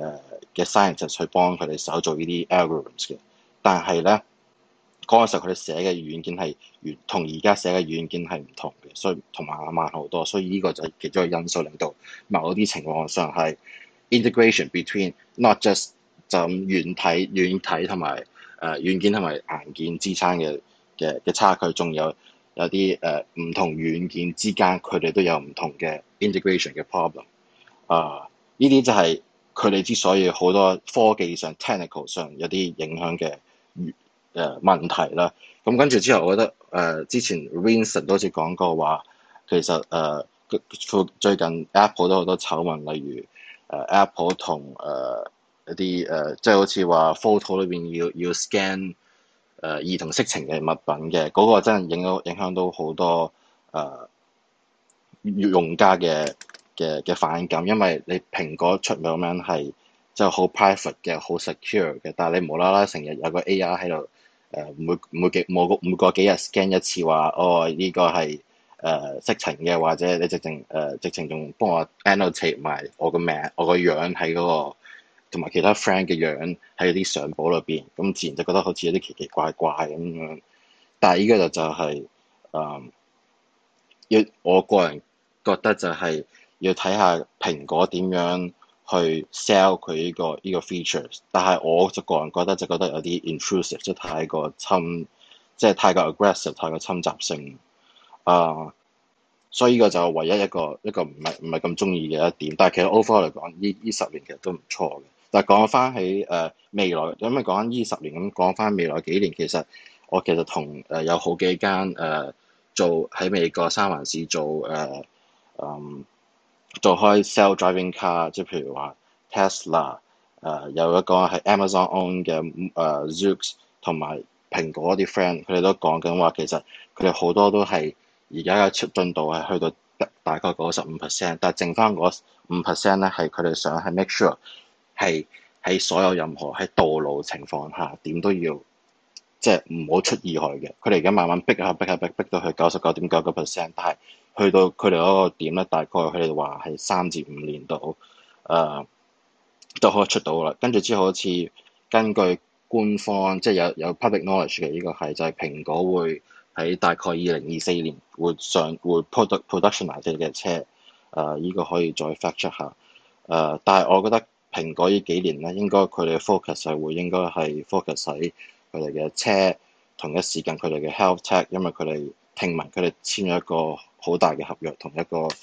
scientist 去幫佢哋手做呢啲 algorithms 嘅，但係咧嗰陣時候佢哋寫嘅軟件係同而家寫嘅軟件係唔同嘅，所以同埋慢好多，所以呢個就係其中一個因素令到某啲情況上係 integration between not just 就咁軟體同埋軟件同埋硬件之間嘅差距，仲有啲唔同軟件之間佢哋都有唔同嘅 integration 嘅 problem。呢啲就係佢哋之所以好多科技上 technical 上有啲影響嘅問題啦。咁跟住之後，我覺得之前 Vincent 都好似講過話，其實最近 Apple 都好多醜聞，例如Apple 同一啲即係好似話 photo 裏邊要 scan 兒童色情嘅物品嘅，嗰個真係影響到好多用家嘅反感，因為你蘋果出名係就好 private 嘅、好 secure 嘅，但係你無啦啦成日有個 AR 喺度每個幾日 scan 一次話呢個係色情嘅，或者你直情仲幫我 annotate 埋我個名、我個樣喺嗰個同埋其他 friend 嘅樣喺啲相簿裏邊，咁自然就覺得好似有啲奇奇怪怪咁樣。但係依個就係我個人覺得就係要睇下蘋果點樣去 sell 佢呢個 features。但係我就個人覺得有啲 intrusive，即係太過太過 aggressive， 太過侵襲性。所以呢個就唯一一個唔係咁中意嘅一點。但係其實 overall 嚟講，呢10年其實都唔錯嘅。但係講翻起未來，因為講緊呢10年咁，講翻未來幾年，其實我同有好幾間做喺美國三藩市做開 self driving car， 即係譬如話 Tesla，有一個係 Amazon own 嘅Zoox， 同埋蘋果啲 friend， 佢哋都講緊話，其實佢哋好多都係而家嘅進度係去到大概95%， 但係剩翻嗰5% 咧係佢哋想係 make sure 係喺所有任何喺道路情況下點都要即係唔好出意外嘅。佢哋而家慢慢逼到去99.9%， 但係去到佢哋嗰個點咧，大概佢哋話係3至5年度就可以出到啦。跟住之後好似根據官方即係有 public knowledge 嘅呢個係就係蘋果會喺大概2024年會 productionize 嘅車。呢個可以再 fact check 下。但係我覺得蘋果呢幾年咧，應該佢哋嘅 focus 係會應該係 focus 喺佢哋嘅車，同一時間佢哋嘅 health tech， 因為佢哋聽聞佢哋簽咗一個好大嘅合約，同一個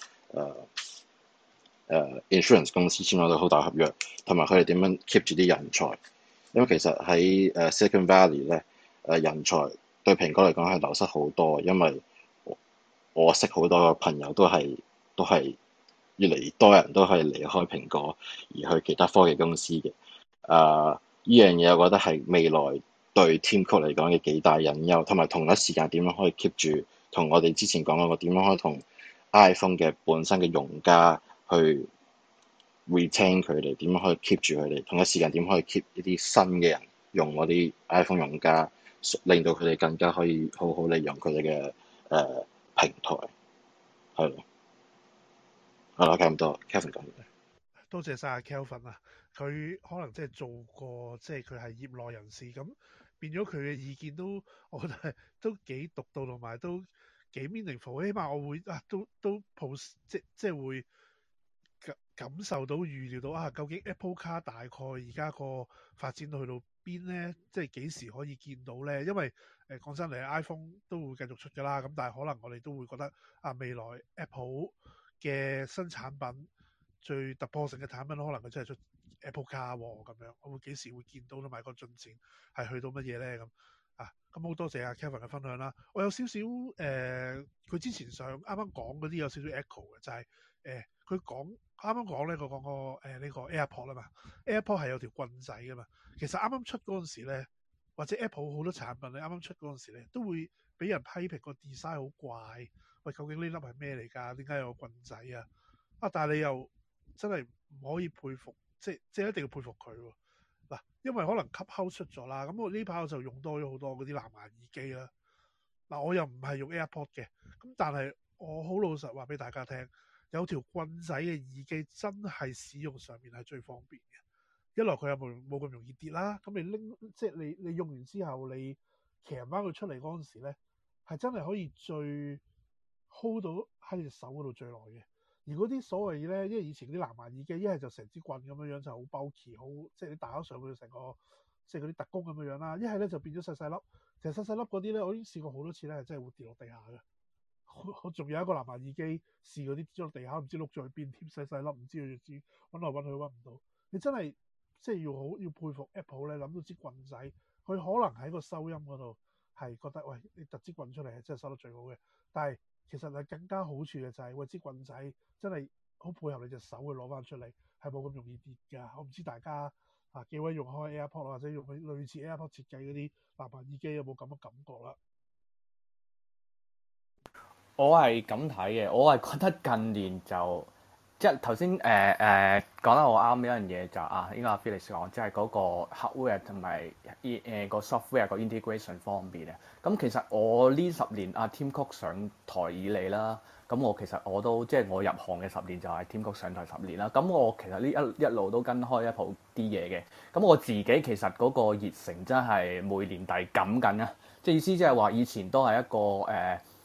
insurance 公司簽咗一個好大合約，同埋佢哋點樣 keep 住啲人才。因為其實喺Silicon Valley 咧，人才對蘋果嚟講係流失好多，因為我識好多個朋友都係越嚟越多人都係離開蘋果而去其他科技公司嘅。呢樣嘢我覺得係未來對 Tim Cook 嚟講嘅幾大隱憂，同埋同一時間點樣可以 keep 住同我哋之前講嗰個點樣可以同 iPhone 嘅本身嘅用家去 retain 佢哋，點樣可以 keep 住佢哋，同一時間點可以 keep 一啲新嘅人用嗰啲 iPhone 用家，令到佢哋更加可以好好利用佢哋嘅平台，係咯。好啦，咁多 Kevin 講。 多謝晒阿 Kelvin 啊！佢可能即係做過，即係佢係業內人士，咁變咗佢嘅意見都，我覺得係都幾獨到，同埋都幾 meaningful。起碼我會都 post 即係會感受到預料到究竟 Apple Car 大概而家個發展到去到邊咧？即係幾時可以見到咧？因為講真嚟 ，iPhone 都會繼續出㗎啦。咁但係可能我哋都會覺得未來 Apple 嘅新產品最突破性嘅產品，可能佢真係出 Apple Car 咁樣。我會幾時會見到同埋個進展係去到乜嘢咧？咁好多謝阿 Kevin 嘅分享啦。我有少少佢之前啱啱講嗰啲有少少 echo 嘅，就係佢啱啱講咧，佢講個呢個 AirPod 啦嘛。AirPod 係有條棍仔噶嘛。其實啱啱出嗰陣時咧，或者 Apple 好多產品咧，啱啱出嗰陣時咧，都會俾人批評個 design 好怪。喂，究竟呢粒係咩嚟㗎？點解有個棍仔啊？但係你又真係唔可以佩服，即係一定要佩服佢喎。嗱，因為可能 Clubhouse 出咗啦，咁我呢排我就用多咗好多嗰啲藍牙耳機啦。嗱，我又唔係用 AirPod 嘅，咁但係我好老實話俾大家聽，有條棍仔嘅耳機真係使用上面係最方便嘅。一來佢又冇咁容易跌啦，咁你用完之後你騎翻佢出嚟嗰陣時咧，係真係可以最 hold 到喺你隻手嗰度最耐嘅。而嗰啲所謂咧，因為以前啲藍牙耳機一係就成支棍咁樣就好 bulky，好即係你打咗上去成個即係嗰啲特工咁樣啦。一係咧就變咗細細粒，其實細細粒嗰啲咧，我已經試過好多次咧，係真係會跌落地下嘅。我仲有一個藍牙耳機試過啲跌落地下，唔知碌咗去邊添，細細粒，唔知佢揾來揾去揾唔到。你真係即係要佩服 Apple 咧，諗到支棍仔，佢可能喺個收音嗰度係覺得喂，你突支棍出嚟係真係收得最好嘅，但係其實係更加好處嘅就係喂，支棍仔真係好配合你隻手去攞翻出嚟，係冇咁容易跌㗎。我唔知大家幾位用開 AirPod 或者用類似 AirPod 設計嗰啲藍牙耳機有冇咁嘅感覺啦？ 我係咁睇嘅，我係覺得近年就即係頭先講得我啱一樣嘢就應該阿 Felix 講，即係嗰個 hardware 同埋個 software 個 integration 方面嘅。咁其實我呢10年Tim Cook 上台以嚟啦，咁我其實我都即係我入行嘅10年就係 Tim Cook 上台10年啦。咁我其實呢一路都跟開 Apple 啲嘢嘅。咁我自己其實嗰個熱誠真係每年遞減緊啊！即係意思即係話以前都係一個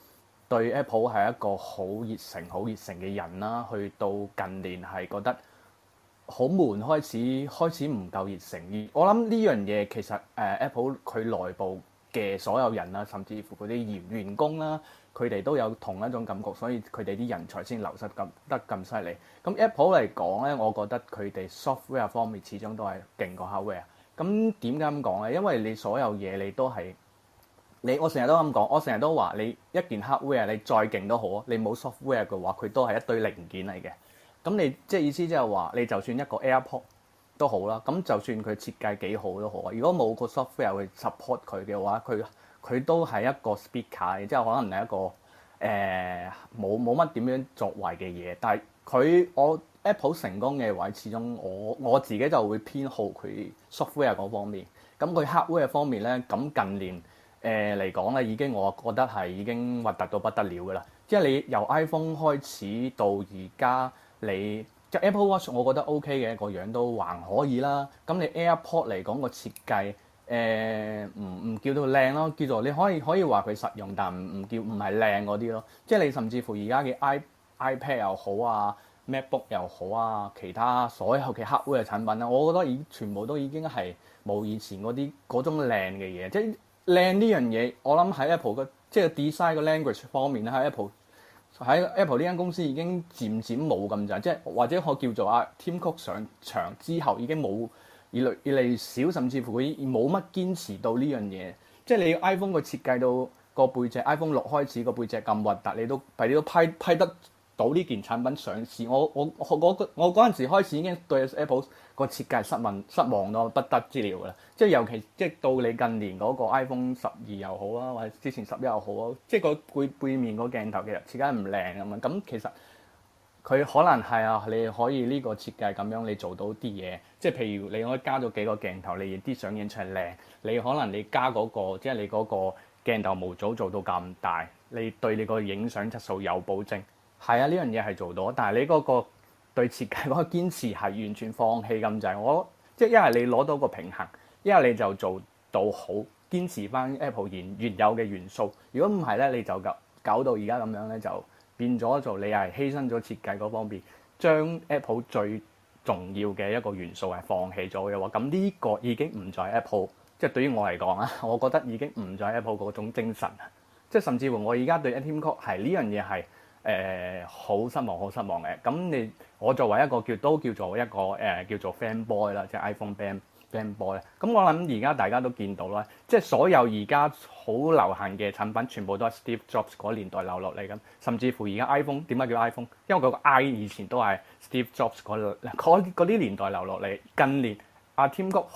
對 Apple 係一個好熱誠嘅人啦，去到近年係覺得好悶，開始唔夠熱誠。我諗呢樣嘢其實Apple 佢內部嘅所有人啦，甚至乎嗰啲員工啦，佢哋都有同一種感覺，所以佢哋啲人才先流失得咁犀利。咁 Apple 嚟講咧，我覺得佢哋 software 方面始終都係勁過 hardware。咁點解咁講咧？因為你所有嘢你都係我成日都咁講，我成日都話你一件 hardware 你再勁都好啊，你冇 software 嘅話，佢都係一堆零件嚟嘅。咁你即係意思即係話，你就算一個 AirPod 都好啦，咁就算佢設計幾好都好啊。如果冇個 software 去 support 佢嘅話，佢都係一個 speaker，即係可能係一個冇乜點樣作為嘅嘢。但係我 Apple 成功嘅位，始終我自己就會偏好佢 software 嗰方面。咁佢 hardware 方面咧，咁近年嚟講咧，已經我覺得係已經核突到不得了㗎啦。即係你由 iPhone 開始到而家，你即係 Apple Watch，我覺得 OK 嘅，個樣都還可以啦。咁你 AirPod 嚟講個設計，唔叫到靚咯，叫做你可以話佢實用，但唔係靚嗰啲咯。即係你甚至乎而家嘅 iPad 又好啊， MacBook 又好啊，其他所有嘅 hardware 嘅產品啦，我覺得全部都已經係冇以前嗰種靚嘅嘢。即係靚呢樣嘢，我諗喺 Apple 嘅即係 design 嘅 language 方面咧，喺 Apple 呢間公司已經漸漸冇咁滯，即係或者我叫做Tim Cook 上場之後已經冇越嚟少，甚至乎佢冇乜堅持到呢樣嘢。即係你 iPhone 個設計到個背脊 ，iPhone 6開始個背脊咁核突，你都批得到呢件產品上市。我嗰陣時開始已經對 Apple 個設計失望到不得之了㗎啦。即係尤其即係到你近年嗰個 iPhone 12又好啊，或者之前11又好啊，即係個背面個鏡頭其實設計唔靚咁樣。咁其實佢可能係你可以呢個設計咁樣，你做到啲嘢。即係譬如你可以加咗幾個鏡頭，你啲相影出嚟靚。你可能你加嗰個即係你嗰個鏡頭模組做到咁大，你對你個影相質素有保證。係啊，呢樣嘢係做到，但係你嗰個對設計嗰個堅持係完全放棄咁滯。即係一係你攞到個平衡，一係你就做到好，堅持翻 Apple 原有嘅元素。如果唔係咧，你就搞到而家咁樣咧，就變咗做你係犧牲咗設計嗰方面，將 Apple 最重要嘅一個元素係放棄咗嘅話，咁呢個已經唔在 Apple。即係對於我嚟講啊，我覺得已經唔在 Apple 嗰種精神。即係甚至乎我而家對 Tim Cook 係呢樣嘢係好失望嘅。咁我作為一個都叫做一個叫做 fanboy 啦，即係 iPhone fanboy 咧。咁我諗而家大家都見到啦，即係所有而家好流行嘅產品，全部都係 Steve Jobs 嗰年代流落嚟咁。甚至乎而家 iPhone 點解叫 iPhone？因為佢個 I 以前都係 Steve Jobs 嗰啲年代流落嚟。近年Tim Cook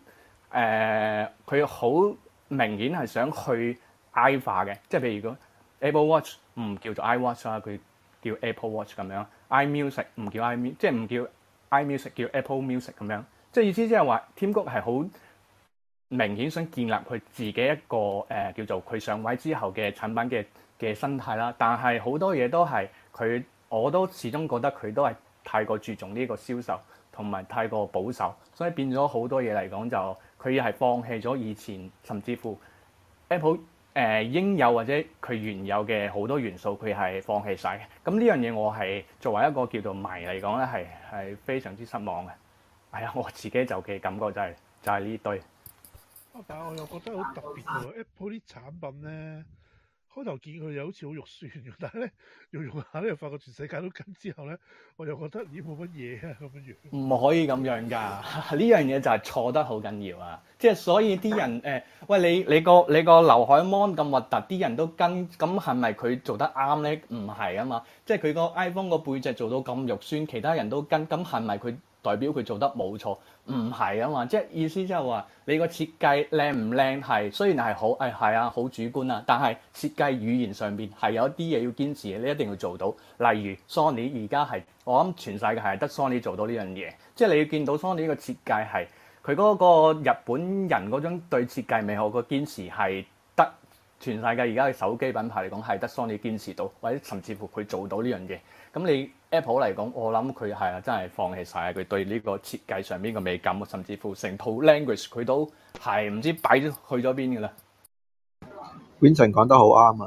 佢好明顯係想去 I 化嘅，即係譬如講 Apple Watch 唔叫做 iWatch 啦，佢叫 Apple Watch 咁樣。iMusic 唔叫 iMusic，即係唔叫 iMusic， 叫 Apple Music 咁樣。即係意思即係話 Tim Cook 係好明顯想建立佢自己一個叫做佢上位之後嘅產品嘅生態啦。但係好多嘢都係我都始終覺得佢都係太過注重呢個銷售，同埋太過保守，所以變咗好多嘢嚟講就佢係放棄咗以前甚至乎 Apple應有或者佢原有嘅好多元素，佢係放棄晒嘅。咁呢樣嘢我係作為一個叫做迷嚟講咧，係非常之失望嘅。係啊，我自己就嘅感覺就係呢堆。 但係我又覺得好特別喎，Apple 啲產品咧，開頭見佢又好似好肉酸嘅，但係咧用下咧又發覺全世界都跟之後咧，我又覺得咦冇乜嘢啊咁樣。 唔可以咁樣㗎，呢樣嘢就係錯得好緊要啊！即係所以啲人喂你個劉海 mon 咁核突，啲人都跟，咁係咪佢做得啱咧？唔係啊嘛，即係佢個 iPhone 個背脊做到咁肉酸，其他人都跟，咁係咪佢代表佢做得冇錯？唔係啊嘛，即係意思即係話你個設計靚唔靚係雖然係好係啊好主觀啊，但係設計語言上邊係有啲嘢要堅持嘅，你一定要做到。例如 Sony 而家係我諗全世界係得 Sony 做到呢樣嘢，即係你要見到 Sony 呢個設計係佢嗰個日本人嗰種對設計美學個堅持係得全世界而家嘅手機品牌嚟講係得 Sony 堅持到，或者甚至乎佢做到呢樣嘢。咁你 Apple 嚟講，我諗佢係真係放棄晒佢對呢個設計上邊嘅美感，甚至乎成套 language 佢都係唔知擺咗去咗邊㗎啦。 Vincent 講得好啱啊！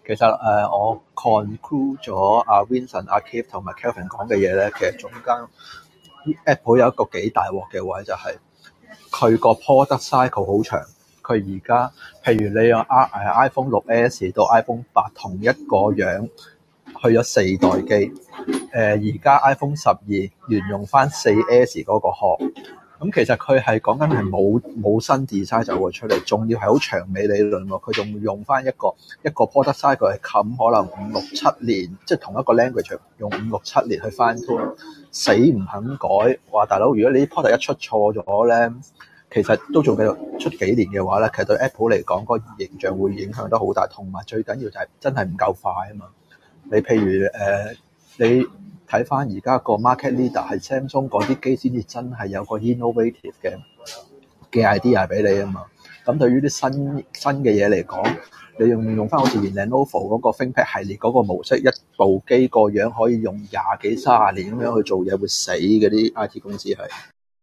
其實我 conclude 咗阿 Vincent、阿 Keith 同埋 Kelvin 講嘅嘢咧，其實中間 Apple 有一個幾大鑊嘅位就係佢個 product cycle 好長。佢而家譬如你用 iPhone 6S 到 iPhone 8同一個樣，去咗4代機。而家 iPhone 12沿用翻 4S 嗰個殼。咁其實佢係講緊係冇新 design 走過出嚟，仲要係好長尾理論喎。佢仲用翻一個 product cycle 係冚可能5、6、7年，即係同一個 language 用5、6、7年去 fine tune，死唔肯改。話大佬，如果你啲 product 一出錯咗咧，其實都仲繼續出幾年嘅話咧，其實對 Apple 嚟講個形象會影響得好大，同埋最緊要就係真係唔夠快啊嘛。你譬如你睇翻而家個 market leader 係 Samsung 嗰啲機先至真係有個 innovative 嘅 idea 俾你啊嘛。咁對於啲新嘅嘢嚟講，你用翻好似 Lenovo 嗰個 ThinkPad 系列嗰個模式，一部機個樣可以用20幾30年咁樣去做嘢，會死嗰啲 IT 公司係。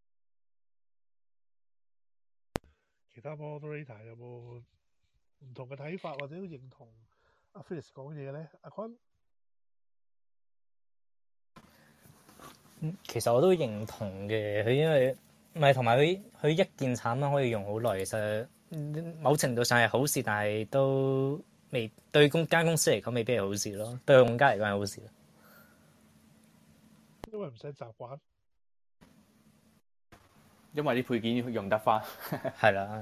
其他 moderator 有冇唔同嘅睇法或者認同阿 Felix 講嘢咧？阿 Con？ 其實我都認同嘅，佢因為唔係同埋佢一件產品可以用好耐，其實某程度上係好事，但係都未對間公司嚟講未必係好事咯，對用家嚟講係好事。 因為唔使習慣， 因為啲配件用得翻， 係啦。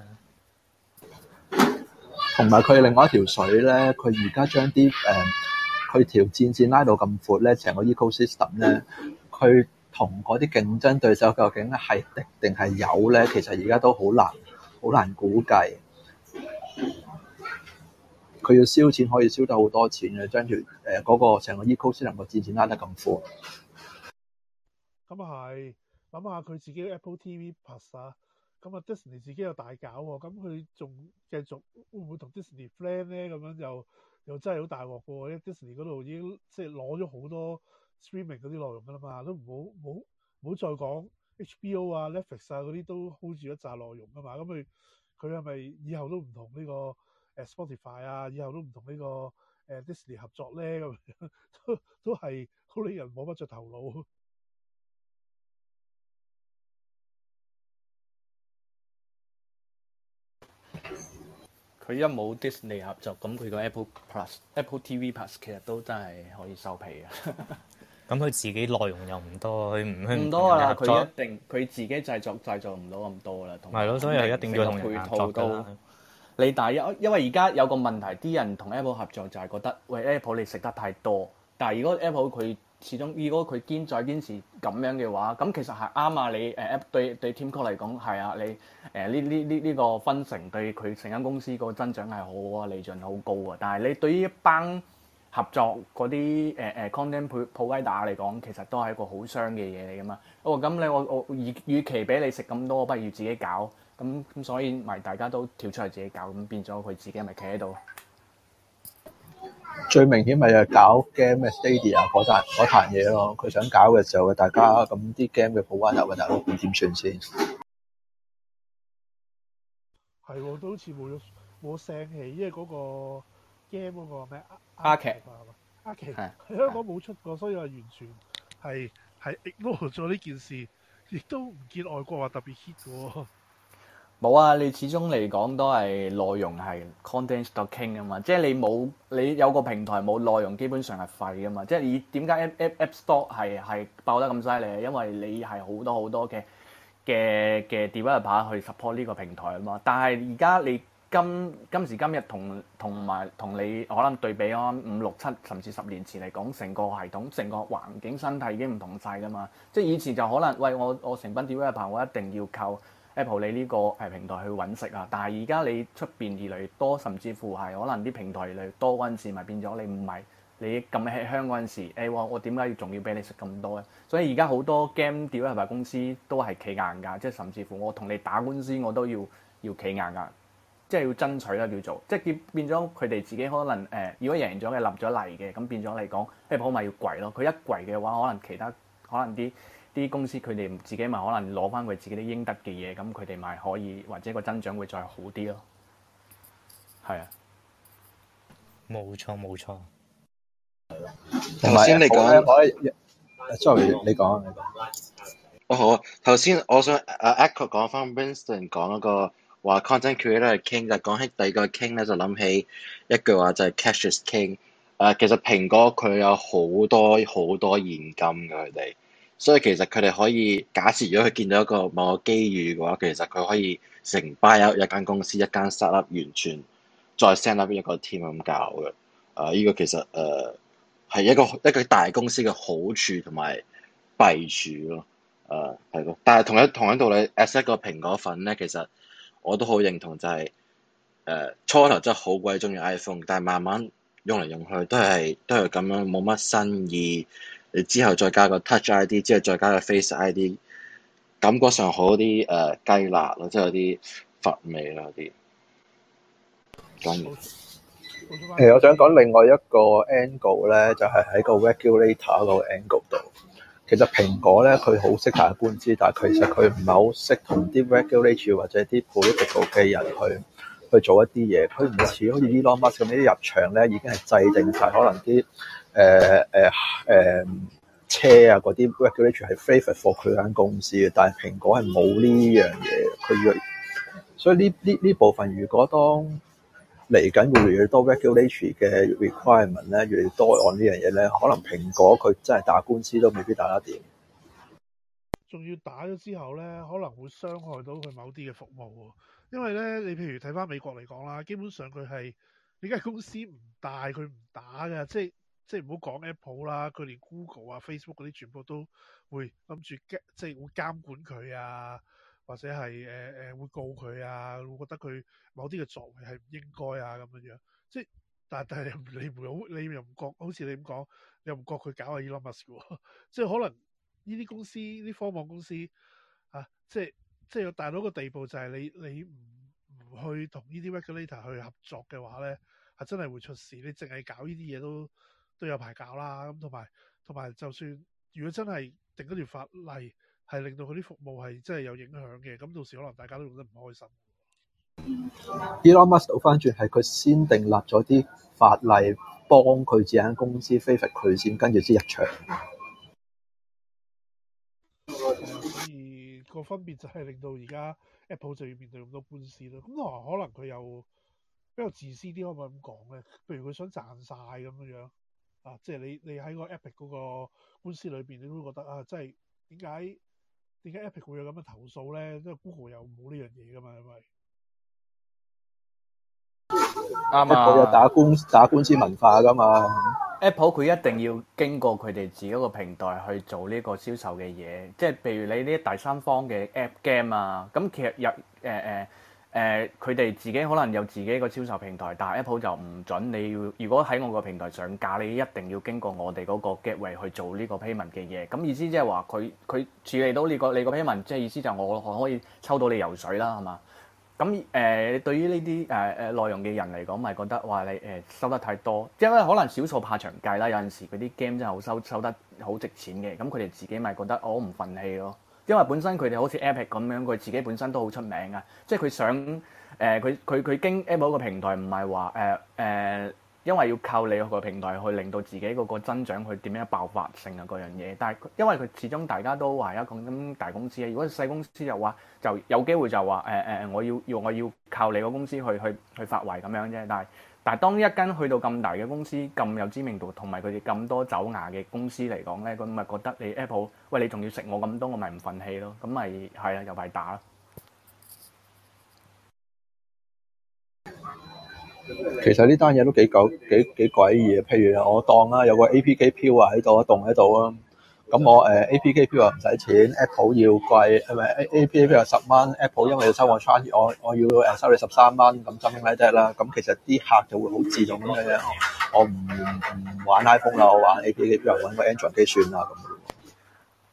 同埋佢另外一條水咧，佢而家將啲佢條戰線拉到咁闊咧，成個 ecosystem 咧，佢同嗰啲競爭對手究竟係敵定係有咧？其實而家都好難估計。佢要燒錢可以燒得好多錢嘅，將條嗰個成個 ecosystem 個戰線拉得咁闊。 咁啊係，諗下佢自己 Apple TV Plus 啊，咁啊 Disney 自己又大搞喎，咁佢仲繼續會唔會同 Disney friend 咧？咁樣又真係好大鑊嘅喎，因為 Disney 嗰度已經即係攞咗好多 streaming 嗰啲內容㗎啦嘛，都唔好再講 HBO 啊、Netflix 啊嗰啲都 hold 住一紮內容㗎嘛，咁佢係咪以後都唔同呢個Spotify 啊，以後都唔同呢個Disney 合作咧？咁樣都係好令人摸不着頭腦。 佢一冇 Disney 合作，咁佢個 Apple TV Plus 其實都真係可以收皮嘅。 咁佢自己內容又唔多，佢唔多啦， 合作佢自己製作唔到咁多啦。 係咯，所以佢一定要同人配合作套你但係因為而家有個問題，啲人同 Apple 合作就係覺得，喂 Apple 你食得太多。但係如果 Apple 佢始終如果佢再堅持咁樣嘅話，咁其實係啱啊！你對 Tim Cook 嚟講係啊，你呢個分成對佢成間公司個增長係好啊，利潤好高啊。但係你對於一班合作嗰啲content provider 嚟講，其實都係一個好傷嘅嘢嚟噶嘛。咁我與其俾你食咁多，不如自己搞。咁所以咪大家都跳出嚟自己搞，咁變咗佢自己咪企喺度。 最明顯咪係搞 game 嘅 Stadia 嗰壇嘢咯，佢想搞嘅時候，大家咁啲 game 嘅保溫入大佬點算先？ 係喎，都好似冇聲氣，因為嗰個 game 嗰個咩阿奇喺香港冇出過，所以話完全係 ignore 咗呢件事，亦都唔見外國話特別 hit 嘅喎。 冇啊！你始終嚟講都係內容係 content stock king 啊嘛，即係你有個平台冇內容，基本上係廢噶嘛。即係你點解 App Store 係爆得咁犀利？因為你係好多嘅 developer 去 support 呢個平台啊嘛。但係而家你今時今日同你可能對比啊5、6、7甚至10年前嚟講，成個系統、成個環境生態已經唔同晒噶嘛。即係以前就可能喂我成班 developer 我一定要靠Apple 你呢個平台去揾食啊，但係而家你出邊越嚟越多，甚至乎係可能啲平台越嚟越多嗰陣時，咪變咗你唔係你撳喺香嗰陣時，我點解仲要俾你食咁多咧？所以而家好多 game developer 公司都係企硬㗎，即係甚至乎我同你打官司我都要企硬㗎，即係要爭取啦叫做，即係變咗佢哋自己可能如果贏咗嘅立咗例嘅，咁變咗嚟講 Apple 咪要跪咯，佢一跪嘅話，可能其他可能啲公司佢哋自己咪可能攞翻佢自己啲應得嘅嘢，咁佢哋咪可以或者個增長會再好啲咯。係啊， 冇錯冇錯。 頭先你講， 我咧 sorry 你講。 好啊。頭先我想echo 講翻 Winston 講嗰個話 content creator 係 king，就講起第二個 king 咧，就諗起一句話就係 cash is king。其實蘋果佢有好多好多現金㗎佢哋，所以其實佢哋可以假設如果佢見到一個某個機遇嘅話，其實佢可以成 buy out 一間公司一間 startup 完全再 set up 一個 team 咁搞嘅。呢個其實係一個大公司嘅好處同埋弊處咯。係咯，但係同樣道理 ，as 一個蘋果粉咧，其實我都好認同就係、初頭真係好鬼中意 iPhone，但係慢慢用嚟用去都係咁樣，冇乜新意。你之後再加個 Touch ID， 之後再加個 Face ID， 感覺上好啲雞肋咯，即係有啲乏味啦啲。 我想講另外一個 angle 咧，就係喺個 regulator 個 angle 度。其實蘋果咧，佢好識打官司，但係其實佢唔係好識同啲 regulator 或者啲 political 嘅人去做一啲嘢。佢唔似好似 Elon Musk 咁啲入場咧，已經係制定晒可能啲車啊嗰啲 regulator 係 favour for 佢間公司嘅，但係蘋果係冇呢樣嘢。所以呢部分如果當嚟緊會越嚟越多 regulatory 嘅 requirement 咧，越嚟越多按呢樣嘢咧，可能蘋果佢真係打官司都未必打得掂。 仲要打咗之後咧，可能會傷害到佢某啲嘅服務喎。因為咧，你譬如睇翻美國嚟講啦，基本上佢係你間公司唔大，佢唔打嘅，即係唔好講 Apple 啦，佢連 Google 啊、Facebook 嗰啲全部都會諗住即係會監管佢啊。或者係會告佢啊，會覺得佢某啲嘅作為係唔應該啊咁樣樣，即係但係你又唔覺，好似你咁講，你又唔覺佢搞阿 Elon Musk 喎，即係可能呢啲公司、啲科網公司啊，即係有大到一個地步，就係你唔去同呢啲 regulator 去合作嘅話咧，係真係會出事。你淨係搞呢啲嘢都有排搞啦，咁同埋就算如果真係定嗰條法例，係令到佢啲服務係真係有影響嘅，咁到時可能大家都用得唔開心。 Elon Musk 倒翻轉係佢先訂立咗啲法例，幫佢自己間公司 favor 佢先，跟住先入場。 所以個分別就係令到而家 Apple 就要面對咁多官司咯。咁可能佢又比較自私啲，可唔可以咁講咧？譬如佢想賺晒咁樣啊，即係你喺個 Epic 嗰個官司裏邊，你都會覺得啊，真係點解 Epic 會有咁嘅投訴咧？因為 Google 又冇呢樣嘢噶嘛，因為啱啊！ 佢有打官司文化噶嘛。 Apple 佢一定要經過佢哋自己一個平台去做呢個銷售嘅嘢，即係譬如你呢啲第三方嘅 App Game 啊，咁其實佢哋自己可能有自己一個銷售平台，但係 Apple 就唔準你要。如果喺我個平台上架，你一定要經過我哋嗰個 gateway 去做呢個 payment 嘅嘢。咁意思即係話佢處理到你個 payment，即係意思就係我可以抽到你油水啦，係嘛？咁對於呢啲內容嘅人嚟講，咪覺得話你收得太多，因為可能少數怕長計啦。有陣時嗰啲 game 真係好收得好值錢嘅，咁佢哋自己咪覺得我唔憤氣咯。因為本身佢哋好似 Epic 咁樣，佢自己本身都好出名啊。即係佢想佢經 Apple 個平台唔係話因為要靠你個平台去令到自己嗰個增長去點樣爆發性啊嗰樣嘢，但係因為佢始終大家都話一個咁大公司啊，如果細公司就話就有機會就話我要靠你個公司去發圍咁樣啫，但係當一間去到咁大嘅公司咁有知名度同埋佢哋咁多走牙嘅公司嚟講咧，咁咪覺得你 Apple 喂你仲要食我咁多，我咪唔憤氣咯，咁咪係啊有排打。 其實呢單嘢都幾詭異嘅，譬如我當啦有個 APK 飄啊喺度一棟喺度啊，咁我APK 飄啊唔使錢 ，Apple 要貴係咪 APK 飄啊10蚊 ，Apple 因為要收我 charge，我要收你13蚊，咁something like that啦，咁其實啲客就會好自動咁樣，我唔玩 iPhone 啦，我玩 APK 飄啊，揾個 Android 機算啦咁。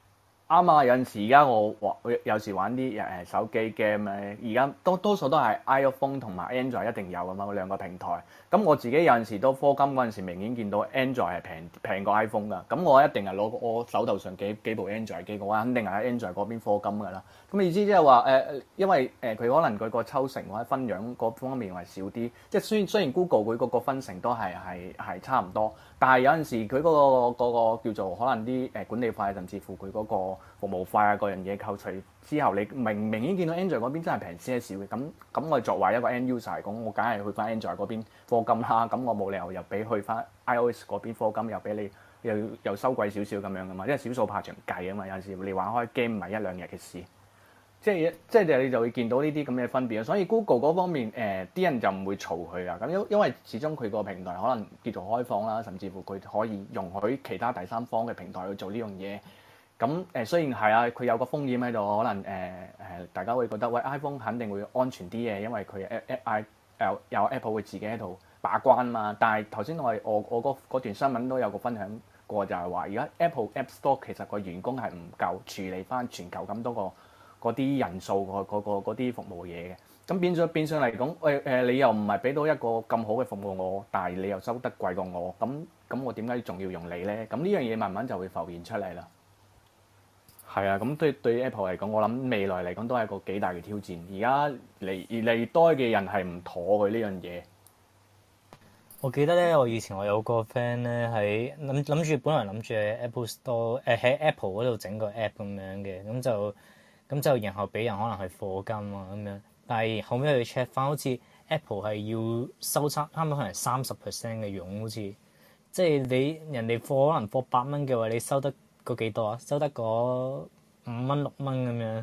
啱啊！有陣時而家我有時玩啲手機 game 咧，而家多數都係 iPhone 同埋 Android 一定有啊嘛，兩個平台。咁我自己有陣時都課金嗰陣時，明顯見到 Android 係平過 iPhone 㗎。咁我一定係攞我手頭上幾部 Android 機，我肯定係喺 Android 嗰邊課金㗎啦。咁意思即係話因為佢可能佢個抽成或者分養嗰方面係少啲，即係雖然 Google 佢嗰個分成都係差唔多，但係有陣時佢嗰個叫做可能啲管理費，甚至乎佢嗰個服務費啊嗰樣嘢扣除之後，你明顯見到 Android 嗰邊真係平些少嘅。咁我作為一個 end user 嚟講，我梗係去翻 Android 嗰邊課金啦。咁我冇理由又俾去翻 iOS 嗰邊課金，又俾你又收貴少少咁樣噶嘛，因為少數怕長計啊嘛。有陣時你玩開 game 唔係一兩日嘅事。即係你就會見到呢啲咁嘅分別，所以 Google 嗰方面啲人就唔會嘈佢啊。咁因為始終佢個平台可能叫做開放啦，甚至乎佢可以容許其他第三方嘅平台去做呢樣嘢。咁雖然係啊，佢有個風險喺度，可能大家會覺得喂 iPhone 肯定會安全啲嘅，因為佢有 Apple 會自己喺度把關嘛。但係頭先我嗰段新聞都有個分享過，就係話而家 Apple App Store 其實個員工係唔夠處理翻全球咁多個嗰啲人數嗰啲服務嘢嘅。咁變相嚟講，你又唔係俾到一個咁好嘅服務我，但係你又收得貴過我，咁我點解仲要用你咧？咁呢樣嘢慢慢就會浮現出嚟啦。係啊，咁對 Apple 嚟講，我諗未來嚟講都係一個幾大嘅挑戰。而家越嚟越多嘅人係唔妥佢呢樣嘢。 我記得咧，我以前我有個 friend 咧喺諗住，本來諗住喺 Apple Store 喺 Apple 嗰度整個 app 咁樣嘅，咁就然後俾人可能係課金啊咁樣，但係後尾去 check 翻，好似 Apple 係要收差唔多可能30% 嘅佣，好似即係你人哋課可能課8蚊嘅話，你收得嗰幾多啊？收得嗰5蚊6蚊咁樣。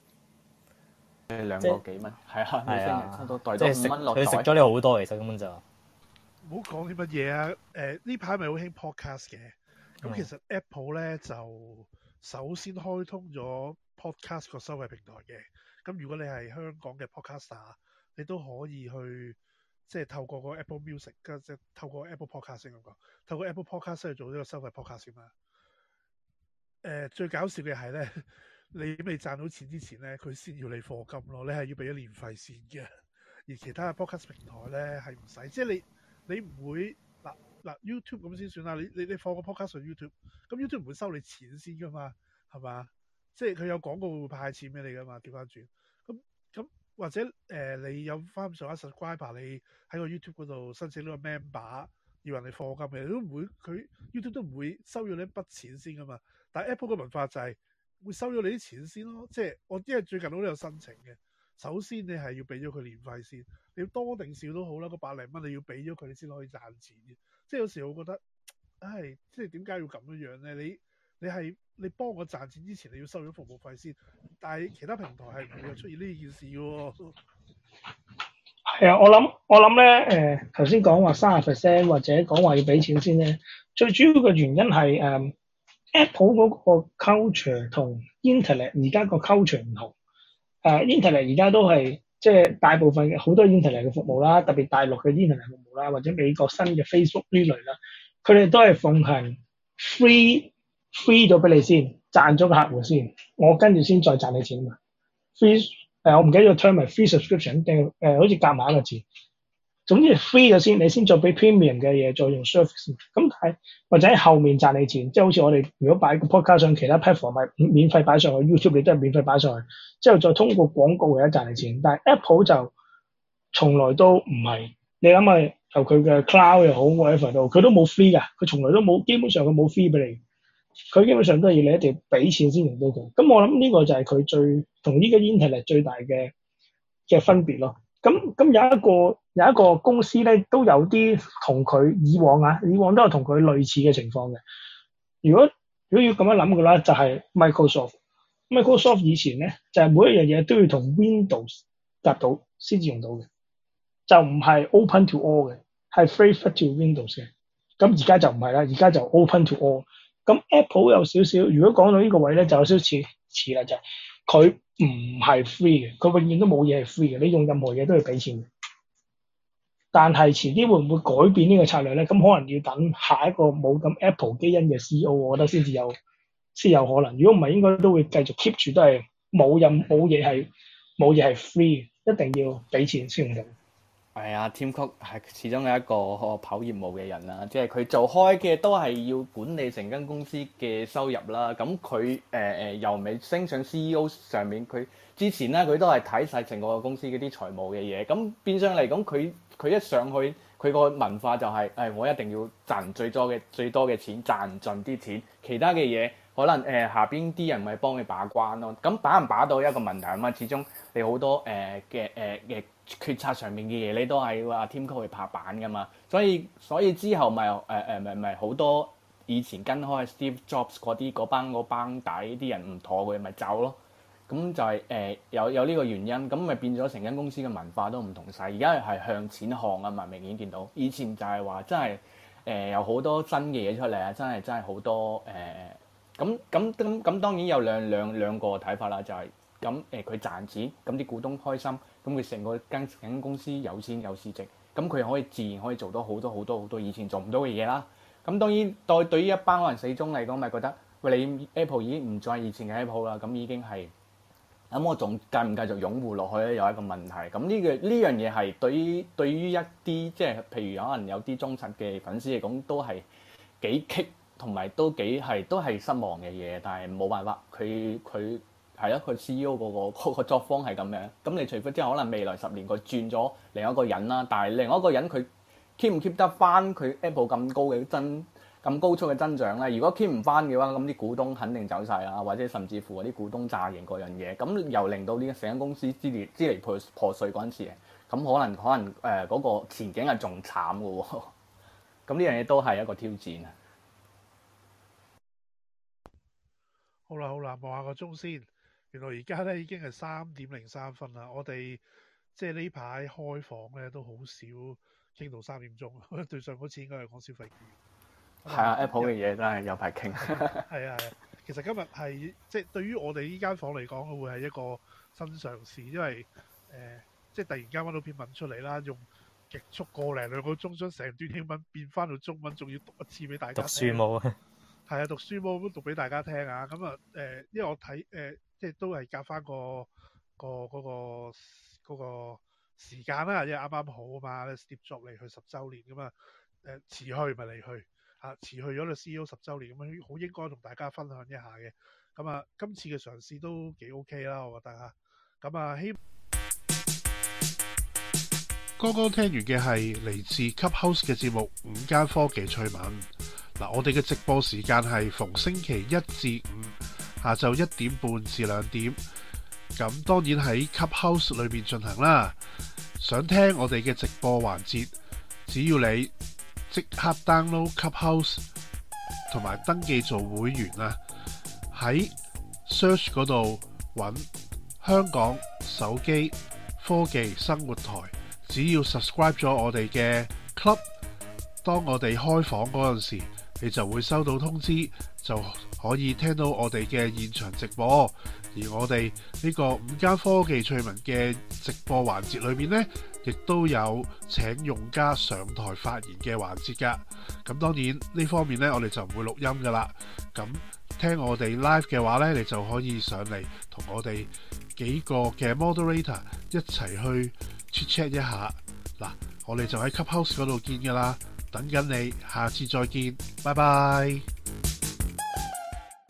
2個幾蚊，係啊，你星期收到袋多5蚊落袋。 佢食咗你好多，其實根本就唔好講啲乜嘢啊！呢排咪好興 podcast 嘅，咁其實 Apple 咧就首先開通咗 podcast 個收費平台嘅。咁如果你係香港嘅 podcaster，你都可以去即係透過個 Apple Music， 即係透過 Apple Podcast 咁講，透過 Apple Podcast 去做呢個收費 podcast 嘛。最搞笑嘅係咧，你未賺到錢之前咧，佢先要你課金咯，你係要俾咗年費先嘅。而其他嘅 podcast 平台咧係唔使，即係你唔會嗱 YouTube 咁先算啦。你放個 podcast 上 YouTube， 咁 YouTube 唔會收你錢先噶嘛，係嘛？即係佢有廣告會派錢俾你噶嘛，調翻轉。咁或者你有翻上一 subscriber， 你喺個 YouTube 嗰度申請呢個 member， 要人哋課金嘅，都唔會，佢 YouTube 都唔會收咗你一筆錢先噶嘛。但係 Apple 嘅文化就係會收咗你啲錢先咯。即係我因為最近我都有申請嘅，首先你係要俾咗佢年費先，你要多定少都好啦，個百零蚊你要俾咗佢，你先可以賺錢嘅。即係有時我覺得，唉，即係點解要咁樣咧？你幫我賺錢之前，你要收咗服務費先，但係其他平台係唔會出現呢件事嘅喎。 係啊，我諗咧，頭先講話30%或者講話要俾錢先咧，最主要嘅原因係Apple 嗰個 culture 同 Internet 而家個 culture 唔同。Internet 而家都係即係大部分好多 Internet 嘅服務啦，特別大陸嘅 Internet 服務啦，或者美國新嘅 Facebook 呢類啦，佢哋都係奉行 free 咗俾你先，賺咗個客戶先，我跟住先再賺你錢嘛。free 我唔記得個 term 係 free subscription 定好似夾埋一個字。總之係 free 咗先，你先再俾 premium 嘅嘢，再用 service。咁係或者喺後面賺你錢，即係好似我哋如果擺個 podcast 上其他 platform 咪免費擺上去 YouTube， 你都係免費擺上去，之後再通過廣告嚟賺你錢。但係 Apple 就從來都唔係，你諗下由佢嘅 cloud 又好 whatever 都，佢都冇 free 㗎，佢從來都冇，基本上佢冇 free 俾你，佢基本上都係要你一定要俾錢先用到佢。咁我諗呢個就係佢最同呢個 internet 最大嘅分別咯。咁有一個公司咧，都有啲同佢以往都有同佢類似嘅情況嘅。如果要咁樣諗嘅話，就係 Microsoft 以前咧就係每一樣嘢都要同 Windows 夾到先至用到嘅，就唔係 open to all 嘅，係 free to Windows 嘅。咁而家就唔係啦，而家就 open to all。咁 Apple 有少少，如果講到呢個位咧，就有少少似啦，就係佢唔係 free 嘅，佢永遠都冇嘢係 free 嘅，你用任何嘢都要俾錢嘅。但係遲啲會唔會改變呢個策略咧？咁可能要等下一個冇咁 Apple 基因嘅 CEO， 我覺得先至有先有可能。如果唔係，應該都會繼續 keep 住都係冇嘢係 free，一定要俾錢先用到。 係啊，Tim Cook 係始終係一個跑業務嘅人啦，即係佢做開嘅都係要管理成間公司嘅收入啦。咁佢由未升上 CEO 上面，佢之前咧佢都係睇晒成個公司嗰啲財務嘅嘢。咁變相嚟講，佢一上去，佢個文化就係、我一定要賺最多嘅錢，賺盡啲錢，其他嘅嘢可能下邊啲人咪幫佢把關咯。咁把唔把到一個問題啊嘛，始終你好多嘅決策上面嘅嘢，你都係話 Tim Cook 去拍板噶嘛，所以之後咪好多以前跟開 Steve Jobs 嗰班底啲人唔妥佢咪走咯，咁就係有呢個原因，咁咪變咗成間公司嘅文化都唔同晒。而家係向錢看啊嘛，明顯見到以前就係話真係有好多新嘅嘢出嚟啊，真係好多咁當然有兩個睇法啦，就係咁佢賺錢，咁啲股東開心，咁佢成個間公司有錢有市值，咁佢自然可以做到好多以前做唔到嘅嘢啦。咁當然對於一班可能死忠嚟講，咪覺得喂，你 Apple 已經唔再係以前嘅 Apple 啦，咁已經係咁我仲繼唔繼續擁護落去咧？有一個問題。咁呢樣嘢係對於一啲即係譬如可能有啲忠實嘅粉絲嚟講，都係幾棘，同埋都係失望嘅嘢。但係冇辦法，佢係咯，佢 CEO 嗰個作風係咁樣。咁你除非即係可能未來10年佢轉咗另一個人啦，但係另一個人佢 keep 唔 keep 得翻佢 Apple 咁高速嘅增長咧？如果 keep 唔翻嘅話，咁啲股東肯定走晒啦，或者甚至乎嗰啲股東詐型嗰樣嘢，咁又令到呢成間公司支離破碎嗰陣時，咁可能嗰個前景係仲慘嘅喎。咁呢樣嘢都係一個挑戰啊！ 好啦，望下個鐘先。原來而家咧已經係3:03啦。我哋即係呢排開房咧都好少傾到3點鐘。對上嗰次應該係講消費券。 係啊，Apple 嘅嘢真係有排傾。 係啊，其實今日係即係對於我哋呢間房嚟講，會係一個新嘗試，因為即係突然間揾到篇文出嚟啦，用極速1.2個鐘將成段英文變翻到中文，仲要讀一次俾大家聽。 讀書冇啊？ 係啊，讀書冇咁讀俾大家聽啊！咁啊因為我睇即係都係夾翻嗰個時間啦，因為啱啱好啊嘛 ，Steve Jobs 離去10週年咁啊，遲去咪離去嚇，遲去咗個 CEO 10週年咁樣，好應該同大家分享一下嘅。咁啊，今次嘅嘗試都幾 OK 啦，我覺得嚇。咁啊，剛剛聽完嘅係嚟自 Clubhouse 嘅節目《5間科技趣聞》。嗱，我哋嘅直播時間係逢星期1至5下晝1點半至2點。咁當然喺 Clubhouse 裏面進行啦。想聽我哋嘅直播環節，只要你即刻 download Clubhouse 同埋登記做會員啊，喺 search 嗰度揾香港手機科技生活台，只要 subscribe 咗我哋嘅 club， 當我哋開房嗰陣時，你就會收到通知，就可以聽到我哋嘅現場直播。而我哋呢個5間科技趣聞嘅直播環節裏面呢，亦都有請用家上台發言嘅環節㗎。咁當然呢方面呢，我哋就唔會錄音㗎啦。咁聽我哋 live 嘅話呢，你就可以上嚟同我哋幾個嘅 moderator 一齊去 chat 一下。嗱，我哋就喺 Clubhouse 嗰度見㗎啦。等緊你，下次再見，拜拜。